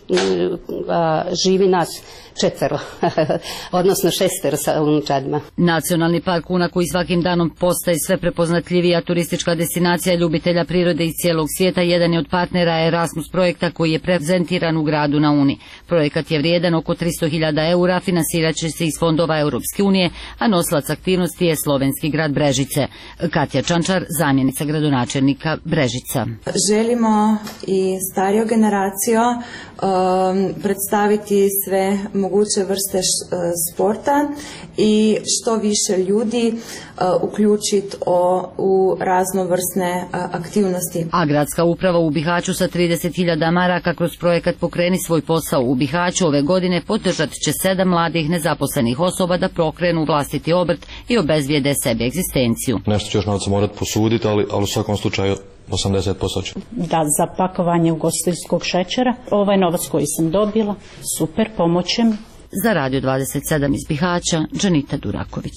a, živi nas četvero, odnosno šestero sa unučadima. Nacionalni park Una, koji svakim danom postaje sve prepoznatljivija turistička destinacija ljubitelja prirode iz cijelog svijeta, jedan je od partnera Erasmus projekta koji je prezentiran u gradu na Uni. Projekat je vrijedan oko tristo hiljada eura, financirat će se iz fondova Europske unije, a nosilac aktivnosti je slovenski grad Brežice. Katja Čančar, zamjenica gradonačelnika Brežica. Želimo i stariju generaciju um, predstaviti sve moguće vrste š, uh, sporta i što više ljudi uh, uključiti u raznovrsne uh, aktivnosti. A gradska uprava u Bihaću sa trideset hiljada maraka kroz projekat Pokreni svoj posao u Bihaću ove godine podržat će sedam mladih nezaposlenih osoba da pokrenu vlastiti obrt i obezvijede sebi egzistenciju. Nešto će još novca morati posuditi, ali, ali u svakom slučaju osamdeset posto će. Da, za pakovanje ugostiteljskog šećera. Ovaj novac koji sam dobila, super, pomoćem. Za Radio dvadeset sedam iz Bihaća, Dženita Duraković.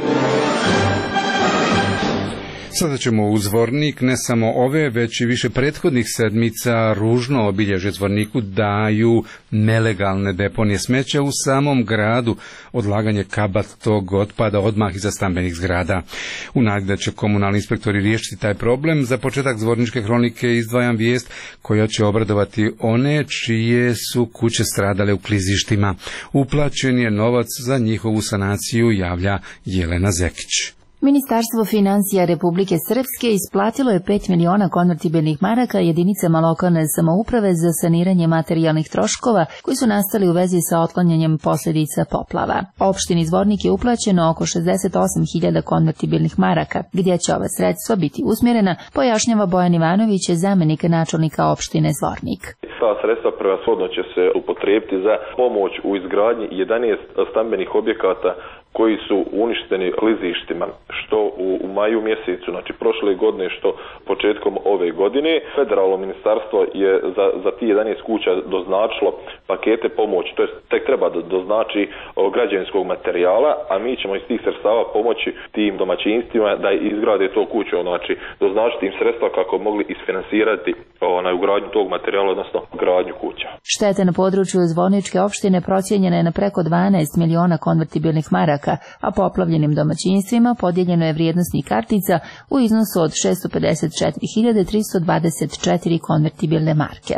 Sada ćemo u Zvornik, ne samo ove, već i više prethodnih sedmica ružno obilježje Zvorniku daju nelegalne deponije smeća u samom gradu, odlaganje kabatog otpada odmah iza stambenih zgrada. U nadi da će komunalni inspektori riješiti taj problem, za početak Zvorničke hronike izdvajam vijest koja će obradovati one čije su kuće stradale u klizištima. Uplaćen je novac za njihovu sanaciju, javlja Jelena Zekić. Ministarstvo financija Republike Srpske isplatilo je pet miliona konvertibilnih maraka jedinicama lokalne samouprave za saniranje materijalnih troškova koji su nastali u vezi sa otklanjanjem posljedica poplava. Opštini Zvornik je uplaćeno oko šezdeset osam hiljada konvertibilnih maraka, gdje će ova sredstva biti usmjerena, pojašnjava Bojan Ivanović, zamjenik načelnika opštine Zvornik. Ta sredstva prevashodno će se upotrijebiti za pomoć u izgradnji jedanaest stambenih objekata koji su uništeni klizištima, što u, u maju mjesecu, znači prošle godine, što početkom ove godine. Federalno ministarstvo je za, za ti jedanaest kuća doznačilo pakete pomoći, to jest tek treba da doznači građevinskog materijala, a mi ćemo iz tih sredstava pomoći tim domaćinstvima da izgrade to kuću, znači doznačiti im sredstva kako mogli isfinansirati na ugradnju tog materijala, odnosno gradnju kuća. Štete na području Zvorničke opštine procijenjene na preko dvanaest miliona konvertibilnih maraka, a poplavljenim domaćinstvima podijeljeno je vrijednosnih kartica u iznosu od šessto pedeset četiri hiljade tristo dvadeset četiri konvertibilne marke.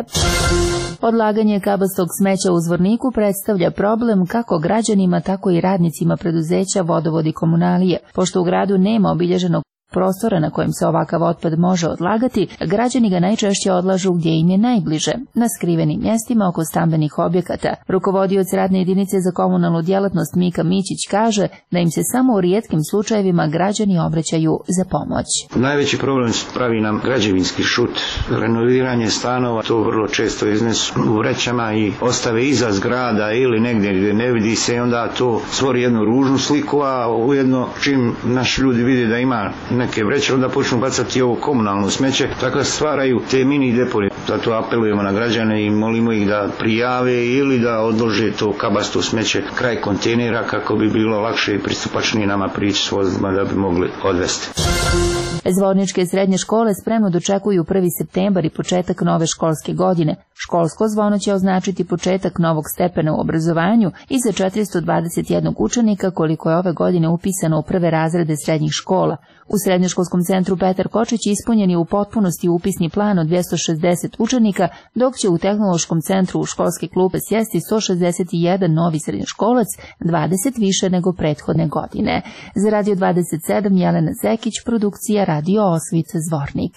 Odlaganje kabastog smeća u Zvorniku predstavlja problem kako građanima, tako i radnicima preduzeća Vodovod i Komunalije. Pošto u gradu nema obilježenog prostora na kojem se ovakav otpad može odlagati, građani ga najčešće odlažu gdje im je najbliže, na skrivenim mjestima oko stambenih objekata. Rukovodioc radne jedinice za komunalnu djelatnost Mika Mićić kaže da im se samo u rijetkim slučajevima građani obraćaju za pomoć. Najveći problem pravi nam građevinski šut, renoviranje stanova, to vrlo često iznesu u vrećama i ostave iza zgrada ili negdje gdje ne vidi se i onda to stvori jednu ružnu sliku, a ujedno čim naši ljudi vide da ima neke vreće, onda počnu bacati ovo komunalno smeće, tako stvaraju te mini deponije. Zato apelujemo na građane i molimo ih da prijave ili da odlože to kabasto smeće kraj kontejnera kako bi bilo lakše i pristupačnije nama prići s vozilima da bi mogli odvesti. Zvorničke srednje škole spremno dočekuju prvi septembar i početak nove školske godine. Školsko zvono će označiti početak novog stepena u obrazovanju i za četiristo dvadeset jedan učenika koliko je ove godine upisano u prve razrede srednjih škola. U Srednjoškolskom centru Petar Kočić ispunjen je u potpunosti upisni plan od dvjesto šezdeset učenika, dok će u Tehnološkom centru u školske klupe sjesti sto šezdeset jedan novi srednjoškolac, dvadeset više nego prethodne godine. Za Radio dvadeset sedam Jelena Zekić, produkcija Radio Osvica Zvornik.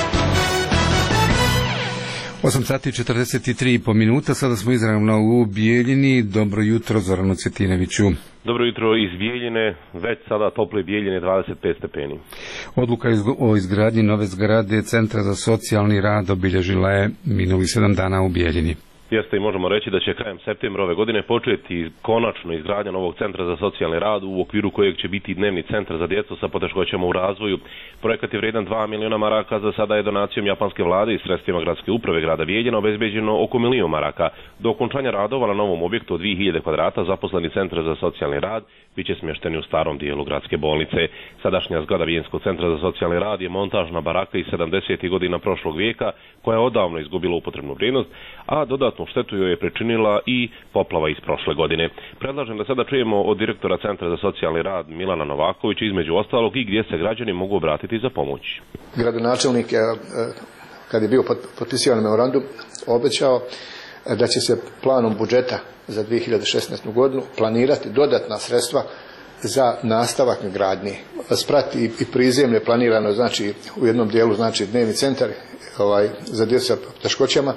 osam sati i četrdeset tri i po minuta, sada smo izravno u Bijeljini. Dobro jutro, Zoranu Cvjetinoviću. Dobro jutro iz Bijeljine, već sada tople Bijeljine, dvadeset pet stepeni. Odluka o izgradnji nove zgrade Centra za socijalni rad obilježila je minuli sedam dana u Bijeljini. Jeste i možemo reći da će krajem septembra ove godine početi konačno izgradnja novog centra za socijalni rad u okviru kojeg će biti dnevni centar za djecu sa poteškoćama u razvoju. Projekat je vrijedan dva miliona maraka, za sada je donacijom japanske vlade i sredstvima gradske uprave grada Bijeljina obezbeđeno oko milion maraka. Do okončanja radova na novom objektu od dvije hiljade kvadrata zaposleni centar za socijalni rad bit će smješteni u starom dijelu gradske bolnice. Sadašnja zgrada Bijeljinskog centra za socijalni rad je montažna baraka iz sedamdesetih godina prošlog vijeka koja je odavno izgubila upotrebnu vrijednost, a dodatno štetu joj je pričinila i poplava iz prošle godine. Predlažem da sada čujemo od direktora Centra za socijalni rad Milana Novakovića između ostalog i gdje se građani mogu obratiti za pomoć. Gradonačelnik je, kad je bio potpisivan memorandum, obećao da će se planom budžeta za dvije hiljade šesnaestu godinu planirati dodatna sredstva za nastavak gradnje. Sprat i, i prizemlje planirano, znači u jednom dijelu znači dnevni centar ovaj, za djecu sa teškoćama,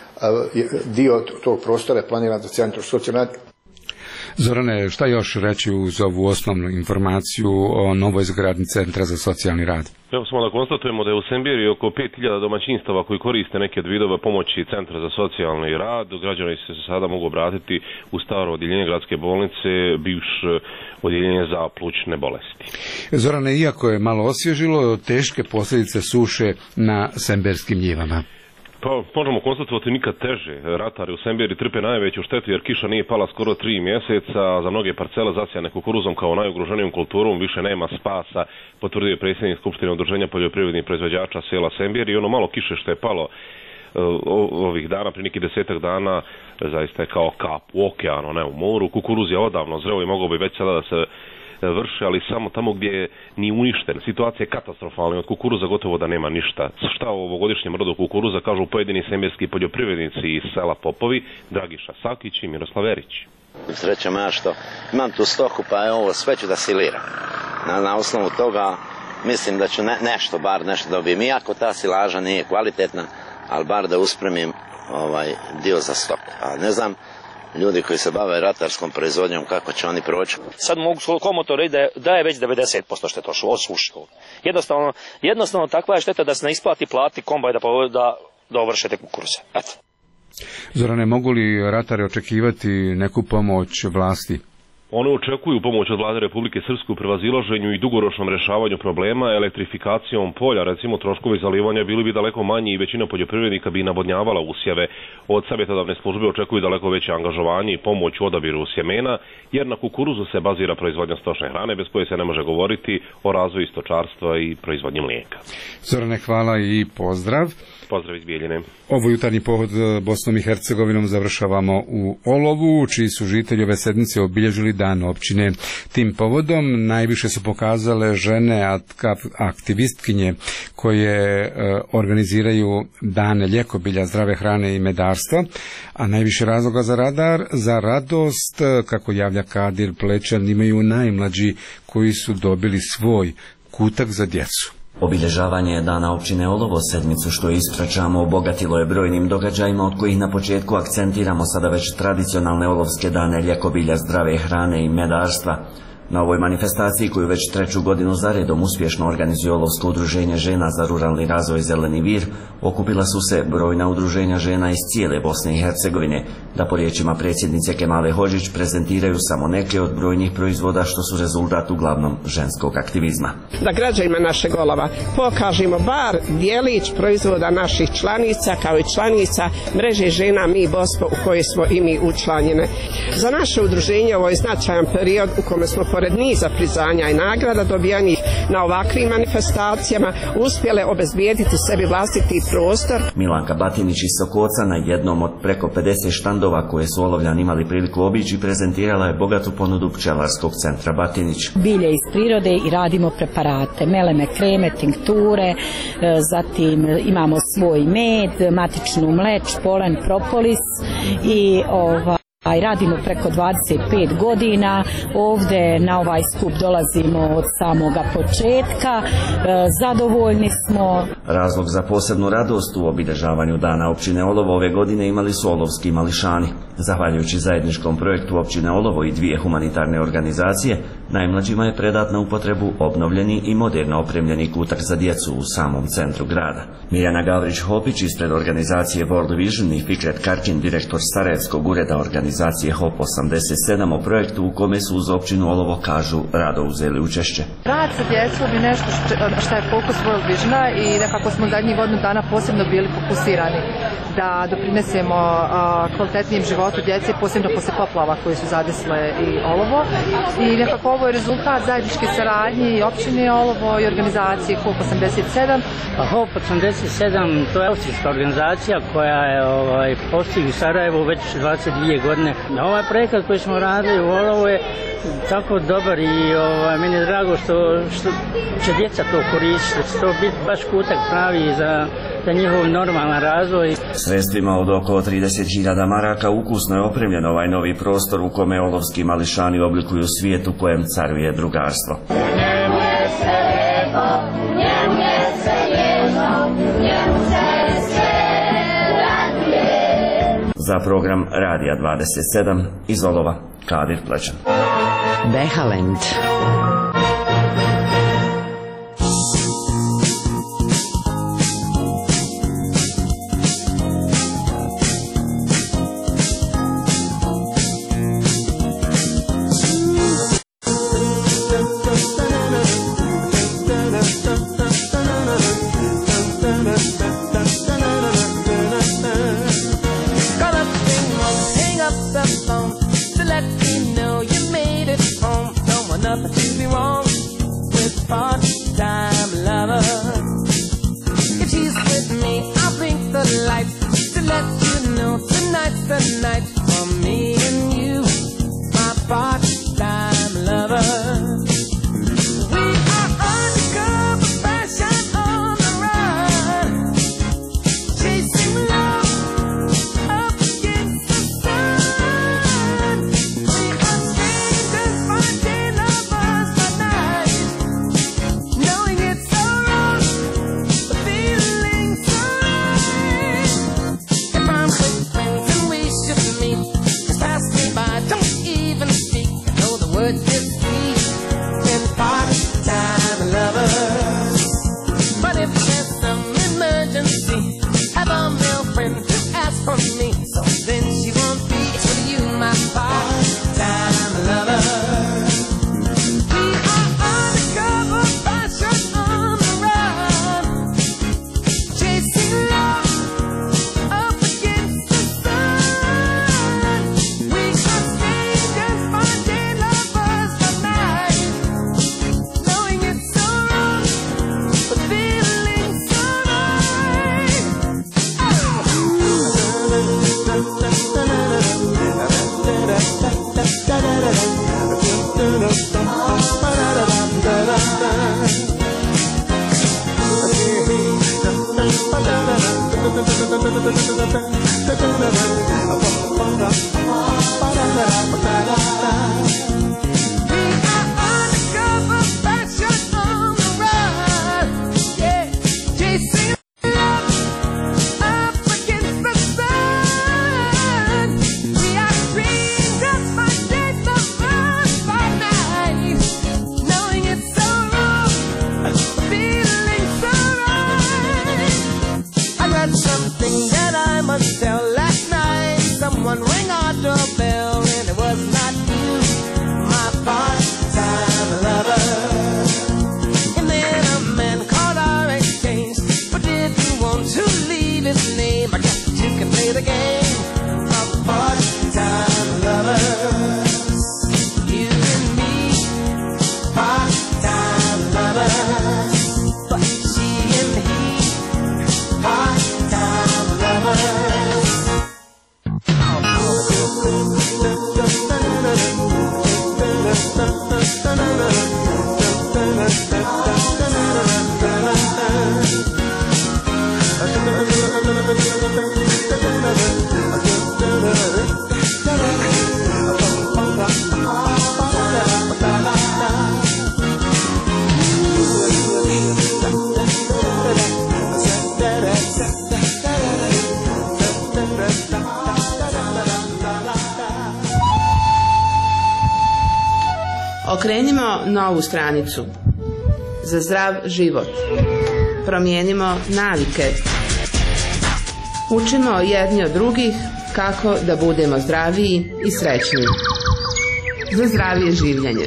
dio tog prostora je planiran za centru socijalni rad. Zorane, šta još reći uz ovu osnovnu informaciju o novoj zgradnji Centra za socijalni rad? Evo samo da konstatujemo da je u Sembiri oko pet hiljada domaćinstava koji koriste neke od vidova pomoći Centra za socijalni rad. Građani se sada mogu obratiti u staro odjeljenje gradske bolnice, bivše odjeljenje za plućne bolesti. Zorane, iako je malo osvježilo, teške posljedice suše na semberskim njivama. Pa možemo konstatovati nikad teže. Ratari u Sembiri trpe najveću štetu jer kiša nije pala skoro tri mjeseca, za mnoge parcele zasijane kukuruzom kao najugroženijom kulturom više nema spasa, potvrdio je predsjednik Skupštine Udruženja poljoprivrednih proizvođača sela Sembir i ono malo kiše što je palo ovih dana, prije nekih desetak dana, zaista je kao kap u okeanu, ne u moru. Kukuruz je odavno zreo i mogao bi već sada da se vrše, ali samo tamo gdje je ni uništen. Situacija je katastrofalna, od kukuruza gotovo da nema ništa. Šta o ovogodišnjem rodu kukuruza kažu pojedini semberski poljoprivrednici iz sela Popovi, Dragiša Sakić i Miroslav Verić. Sreća moja što imam tu stoku, pa je ovo sve ću da siliram. Na, na osnovu toga mislim da ću ne, nešto, bar nešto dobijem. Iako ta silaža nije kvalitetna, ali bar da uspremim ovaj dio za stok. A ne znam, ljudi koji se bave ratarskom proizvodnjom, kako će oni proći. Sad mogu komoto reći da je, da je već devedeset posto šteta od suše. Jednostavno, jednostavno takva je šteta da se ne isplati plati kombaj da, da, da ovršete kukuruze. Eto. Zorane, mogu li ratari očekivati neku pomoć vlasti? One očekuju pomoć od vlade Republike Srpske u prevazilaženju i dugoročnom rešavanju problema. Elektrifikacijom polja, recimo, troškovi zalivanja bili bi daleko manji i većina poljoprivrednika bi nabodnjavala usjeve. Od savjetodavne službe očekuju daleko veće angažovanje i pomoć u odabiru sjemena, jer na kukuruzu se bazira proizvodnja stočne hrane, bez koje se ne može govoriti o razvoju stočarstva i proizvodnji mlijeka. Zorane, hvala i pozdrav. Pozdrav iz Bijeljine. Ovo jutarnji pohod Bosnom i Hercegovinom završavamo u Olovu, čiji su žitelji ove sedmice obilježili dan općine. Tim povodom najviše su pokazale žene aktivistkinje koje organiziraju dane ljekobilja, zdrave hrane i medarstva, a najviše razloga za radar, za radost, kako javlja Kadir Plećan, imaju najmlađi koji su dobili svoj kutak za djecu. Obilježavanje dana općine Olovo, sedmicu što ispraćamo, obogatilo je brojnim događajima, od kojih na početku akcentiramo sada već tradicionalne olovske dane ljekobilja, zdrave hrane i medarstva. Na ovoj manifestaciji, koju već treću godinu zaredom uspješno organizuje Olovsko udruženje žena za ruralni razvoj Zeleni vir, okupila su se brojna udruženja žena iz cijele Bosne i Hercegovine, da po riječima predsjednice Kemale Hodžić prezentiraju samo neke od brojnih proizvoda što su rezultat uglavnom ženskog aktivizma. Da građanima našeg Olova pokažemo bar dijelić proizvoda naših članica, kao i članica mreže žena Mi Bospo, u kojoj smo i mi učlanjene. Za naše udruženje ovo je značajan period u kome smo pored niza priznanja i nagrada dobijanih na ovakvim manifestacijama uspjele obezbijediti sebi vlastiti prostor. Milanka Batinić iz Sokoca na jednom od preko pedeset štandova koje su Olovljani imali priliku obići prezentirala je bogatu ponudu pčelarskog centra Batinić. Bilje iz prirode i radimo preparate, meleme kreme, tinkture, zatim imamo svoj med, matičnu mleč, polen, propolis i ova a radimo preko dvadeset pet godina. Ovdje na ovaj skup dolazimo od samoga početka, e, zadovoljni smo. Razlog za posebnu radost u obilježavanju dana općine Olovo ove godine imali su olovski mališani. Zahvaljujući zajedničkom projektu općine Olovo i dvije humanitarne organizacije, najmlađima je predat na upotrebu obnovljeni i moderno opremljeni kutak za djecu u samom centru grada. Mirjana Gavrić-Hopić ispred organizacije World Vision i Fikret Karkin, direktor Sarajevskog ureda organizacije Hop osamdeset sedam, o projektu u kome su uz općinu Olovo, kažu, rado uzeli učešće. Rad sa djecom je nešto što je fokus World Visiona i nekako smo zadnjih godinu dana posebno bili fokusirani da doprinesemo kvalitetnijem životu djece, posebno posle poplava koje su zadesile i Olovo. I nekako ovo je rezultat zajedničke saradnje i općine Olovo i organizacije Hop osamdeset sedam. Pa Hop osamdeset sedam to je austrijska organizacija koja je ovaj, postoji u Sarajevu već dvadeset dvije godine. Ovaj projekat koji smo radili u Olovu je tako dobar i ovaj, meni je drago što, što će djeca to koristiti. To biti baš kutak pravi za za njihov normalan razvoj. Sredstvima od oko trideset hiljada maraka ukusno je opremljen ovaj novi prostor u kome olovski mališani oblikuju svijet u kojem caruje drugarstvo. Za program Radija dvadeset sedam iz Olova, Kadir Plećan. Behalend. For me, so then she won't be for you, my part-time lover. Okrenimo novu stranicu. Za zdrav život. Promijenimo navike. Učimo jedni od drugih kako da budemo zdraviji i srećniji. Za zdravije življenje.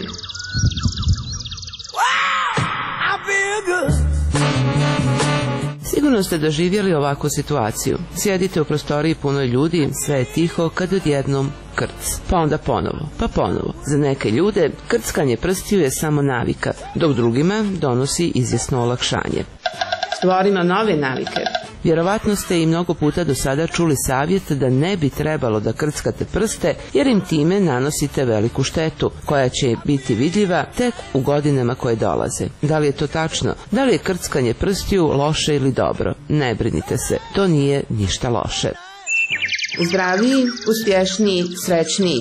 Sigurno ste doživjeli ovakvu situaciju. Sjedite u prostoriji punoj ljudi, sve je tiho kad odjednom krc. Pa onda ponovo, pa ponovo. Za neke ljude krckanje prstiju je samo navika, dok drugima donosi izvjesno olakšanje. Stvorimo nove navike. Vjerovatno ste i mnogo puta do sada čuli savjet da ne bi trebalo da krckate prste, jer im time nanosite veliku štetu, koja će biti vidljiva tek u godinama koje dolaze. Da li je to tačno? Da li je krckanje prstiju loše ili dobro? Ne brinite se, to nije ništa loše. Zdraviji, uspješniji, srećniji.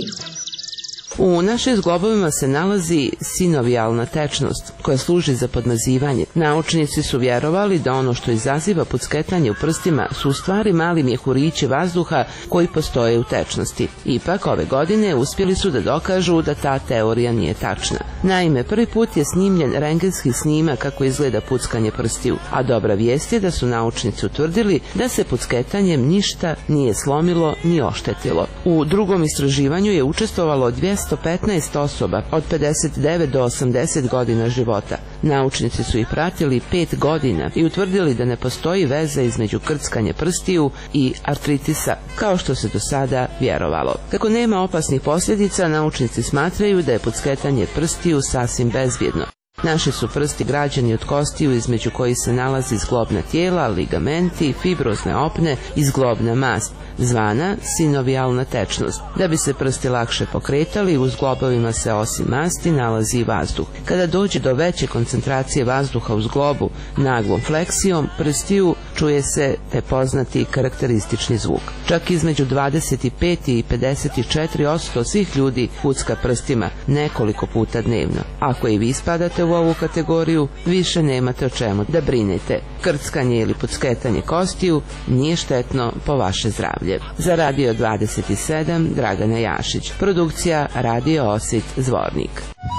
U našim zglobovima se nalazi sinovijalna tečnost, koja služi za podmazivanje. Naučnici su vjerovali da ono što izaziva pucketanje u prstima su u stvari mali mjehurići vazduha koji postoje u tečnosti. Ipak, ove godine uspjeli su da dokažu da ta teorija nije tačna. Naime, prvi put je snimljen rentgenski snimak kako izgleda puckanje prstiju, a dobra vijest je da su naučnici utvrdili da se pucketanjem ništa nije slomilo ni oštetilo. U drugom istraživanju je učestvovalo dvjesto petnaest osoba od pedeset devet do osamdeset godina života. Naučnici su ih pratili pet godina i utvrdili da ne postoji veza između krckanja prstiju i artritisa, kao što se do sada vjerovalo. Kako nema opasnih posljedica, naučnici smatraju da je pucketanje prstiju sasvim bezbjedno. Naši su prsti građeni od kostiju između kojih se nalazi zglobna tijela, ligamenti, fibrozne opne i zglobna mast, zvana sinovijalna tečnost. Da bi se prsti lakše pokretali, u zglobovima se osim masti nalazi i vazduh. Kada dođe do veće koncentracije vazduha u zglobu, naglom fleksijom prstiju čuje se te poznati karakteristični zvuk. Čak između dvadeset pet i pedeset četiri posto svih ljudi pucka prstima nekoliko puta dnevno. Ako i vi spadate u ovu kategoriju, više nemate o čemu da brinete. Krckanje ili pucketanje kostiju nije štetno po vaše zdravlje. Za Radio dvadeset sedam, Dragana Jašić. Produkcija Radio Osvit Zvornik.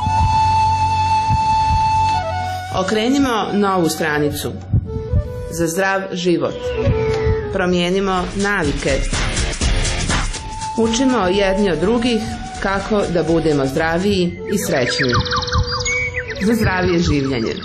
Okrenimo novu stranicu. Za zdrav život. Promijenimo navike. Učimo jedni od drugih kako da budemo zdraviji i srećniji. Za zdravije življenje.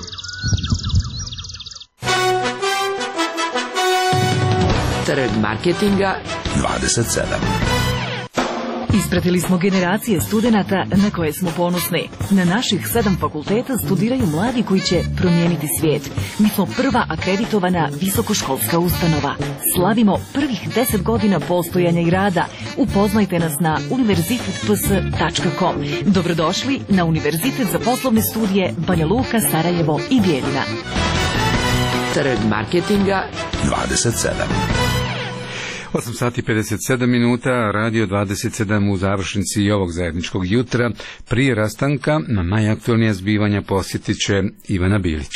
Trg marketinga dvadeset sedam. Ispratili smo generacije studenata na koje smo ponosni. Na naših sedam fakulteta studiraju mladi koji će promijeniti svijet. Mi smo prva akreditovana visokoškolska ustanova. Slavimo prvih deset godina postojanja i rada. Upoznajte nas na univerzitet p s tačka com. Dobrodošli na Univerzitet za poslovne studije Banja Luka, Sarajevo i Bijeljina. Trg marketinga dvadeset sedam. osam sati pedeset sedam minuta, radio dvadeset sedam u završnici i ovog zajedničkog jutra. Prije rastanka na najaktualnija zbivanja posjetit će Ivana Bilić.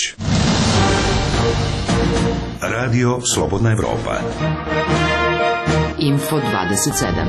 Radio Slobodna Evropa. Info dvadeset sedam.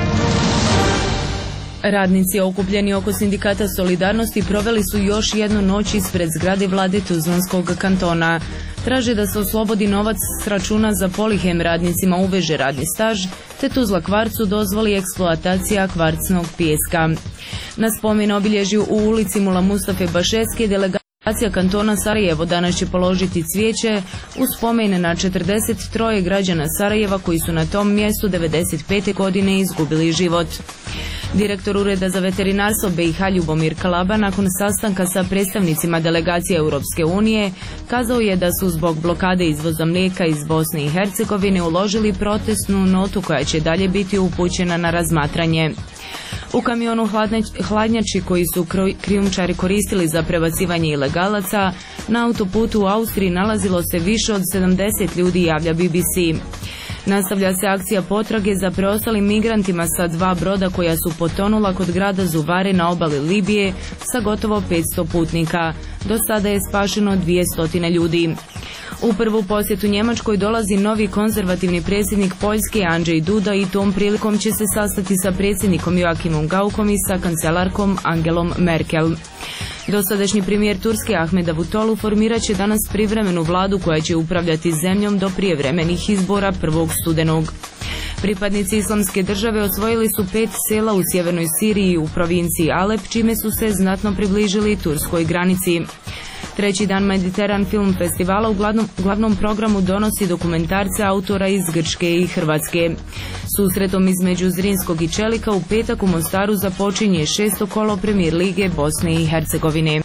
Radnici okupljeni oko sindikata Solidarnosti proveli su još jednu noć ispred zgrade vlade Tuzlanskog kantona. Traže da se oslobodi novac s računa za Polihem radnicima uveže radni staž, te Tuzla Kvarcu dozvoli eksploatacija kvarcnog pijeska. Na spomen obilježju u ulici Mula Mustafe Bašeske delegacija kantona Sarajevo danas će položiti cvijeće u spomen na četrdeset tri građana Sarajeva koji su na tom mjestu devedeset pete godine izgubili život. Direktor Ureda za veterinarstvo B i H Ljubomir Kalaba nakon sastanka sa predstavnicima delegacije Europske unije kazao je da su zbog blokade izvoza mlijeka iz Bosne i Hercegovine uložili protestnu notu koja će dalje biti upućena na razmatranje. U kamionu hladnjači koji su krijumčari koristili za prebacivanje ilegalaca na autoputu u Austriji nalazilo se više od sedamdeset ljudi, javlja B B C. Nastavlja se akcija potrage za preostalim migrantima sa dva broda koja su potonula kod grada Zuvare na obali Libije sa gotovo petsto putnika. Do sada je spašeno dvjesto ljudi. U prvu posjetu Njemačkoj dolazi novi konzervativni predsjednik Poljske Andrzej Duda i tom prilikom će se sastati sa predsjednikom Joakimom Gaukom i sa kancelarkom Angelom Merkel. Dosadašnji premijer Turske Ahmed Davutoglu formirat će danas privremenu vladu koja će upravljati zemljom do prijevremenih izbora prvog studenog. Pripadnici Islamske države osvojili su pet sela u sjevernoj Siriji u provinciji Alep, čime su se znatno približili turskoj granici. Treći dan Mediteran Film Festivala u glavnom, glavnom programu donosi dokumentarce autora iz Grčke i Hrvatske. Susretom između Zrinskog i Čelika u petak u Mostaru započinje šesto kolo Premier lige Bosne i Hercegovine.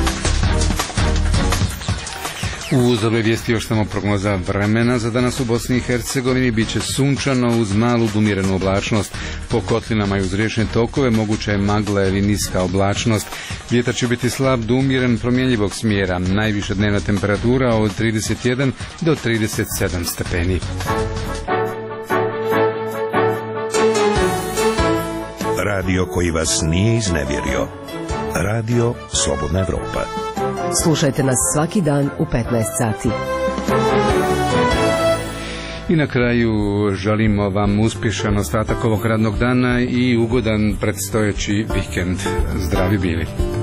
Uz ove vijesti još samo prognoza vremena za danas u Bosni i Hercegovini. Biće sunčano uz malu umjerenu oblačnost. Po kotlinama i uz riječne tokove moguća je magla ili niska oblačnost. Vjetar će biti slab do umjeren promjenjivog smjera. Najviša dnevna temperatura od trideset jedan do trideset sedam stepeni. Radio koji vas nije iznevjerio. Radio Slobodna Evropa. Slušajte nas svaki dan u petnaest sati. I na kraju želimo vam uspješan ostatak ovog radnog dana i ugodan predstojeći vikend. Zdravi bili.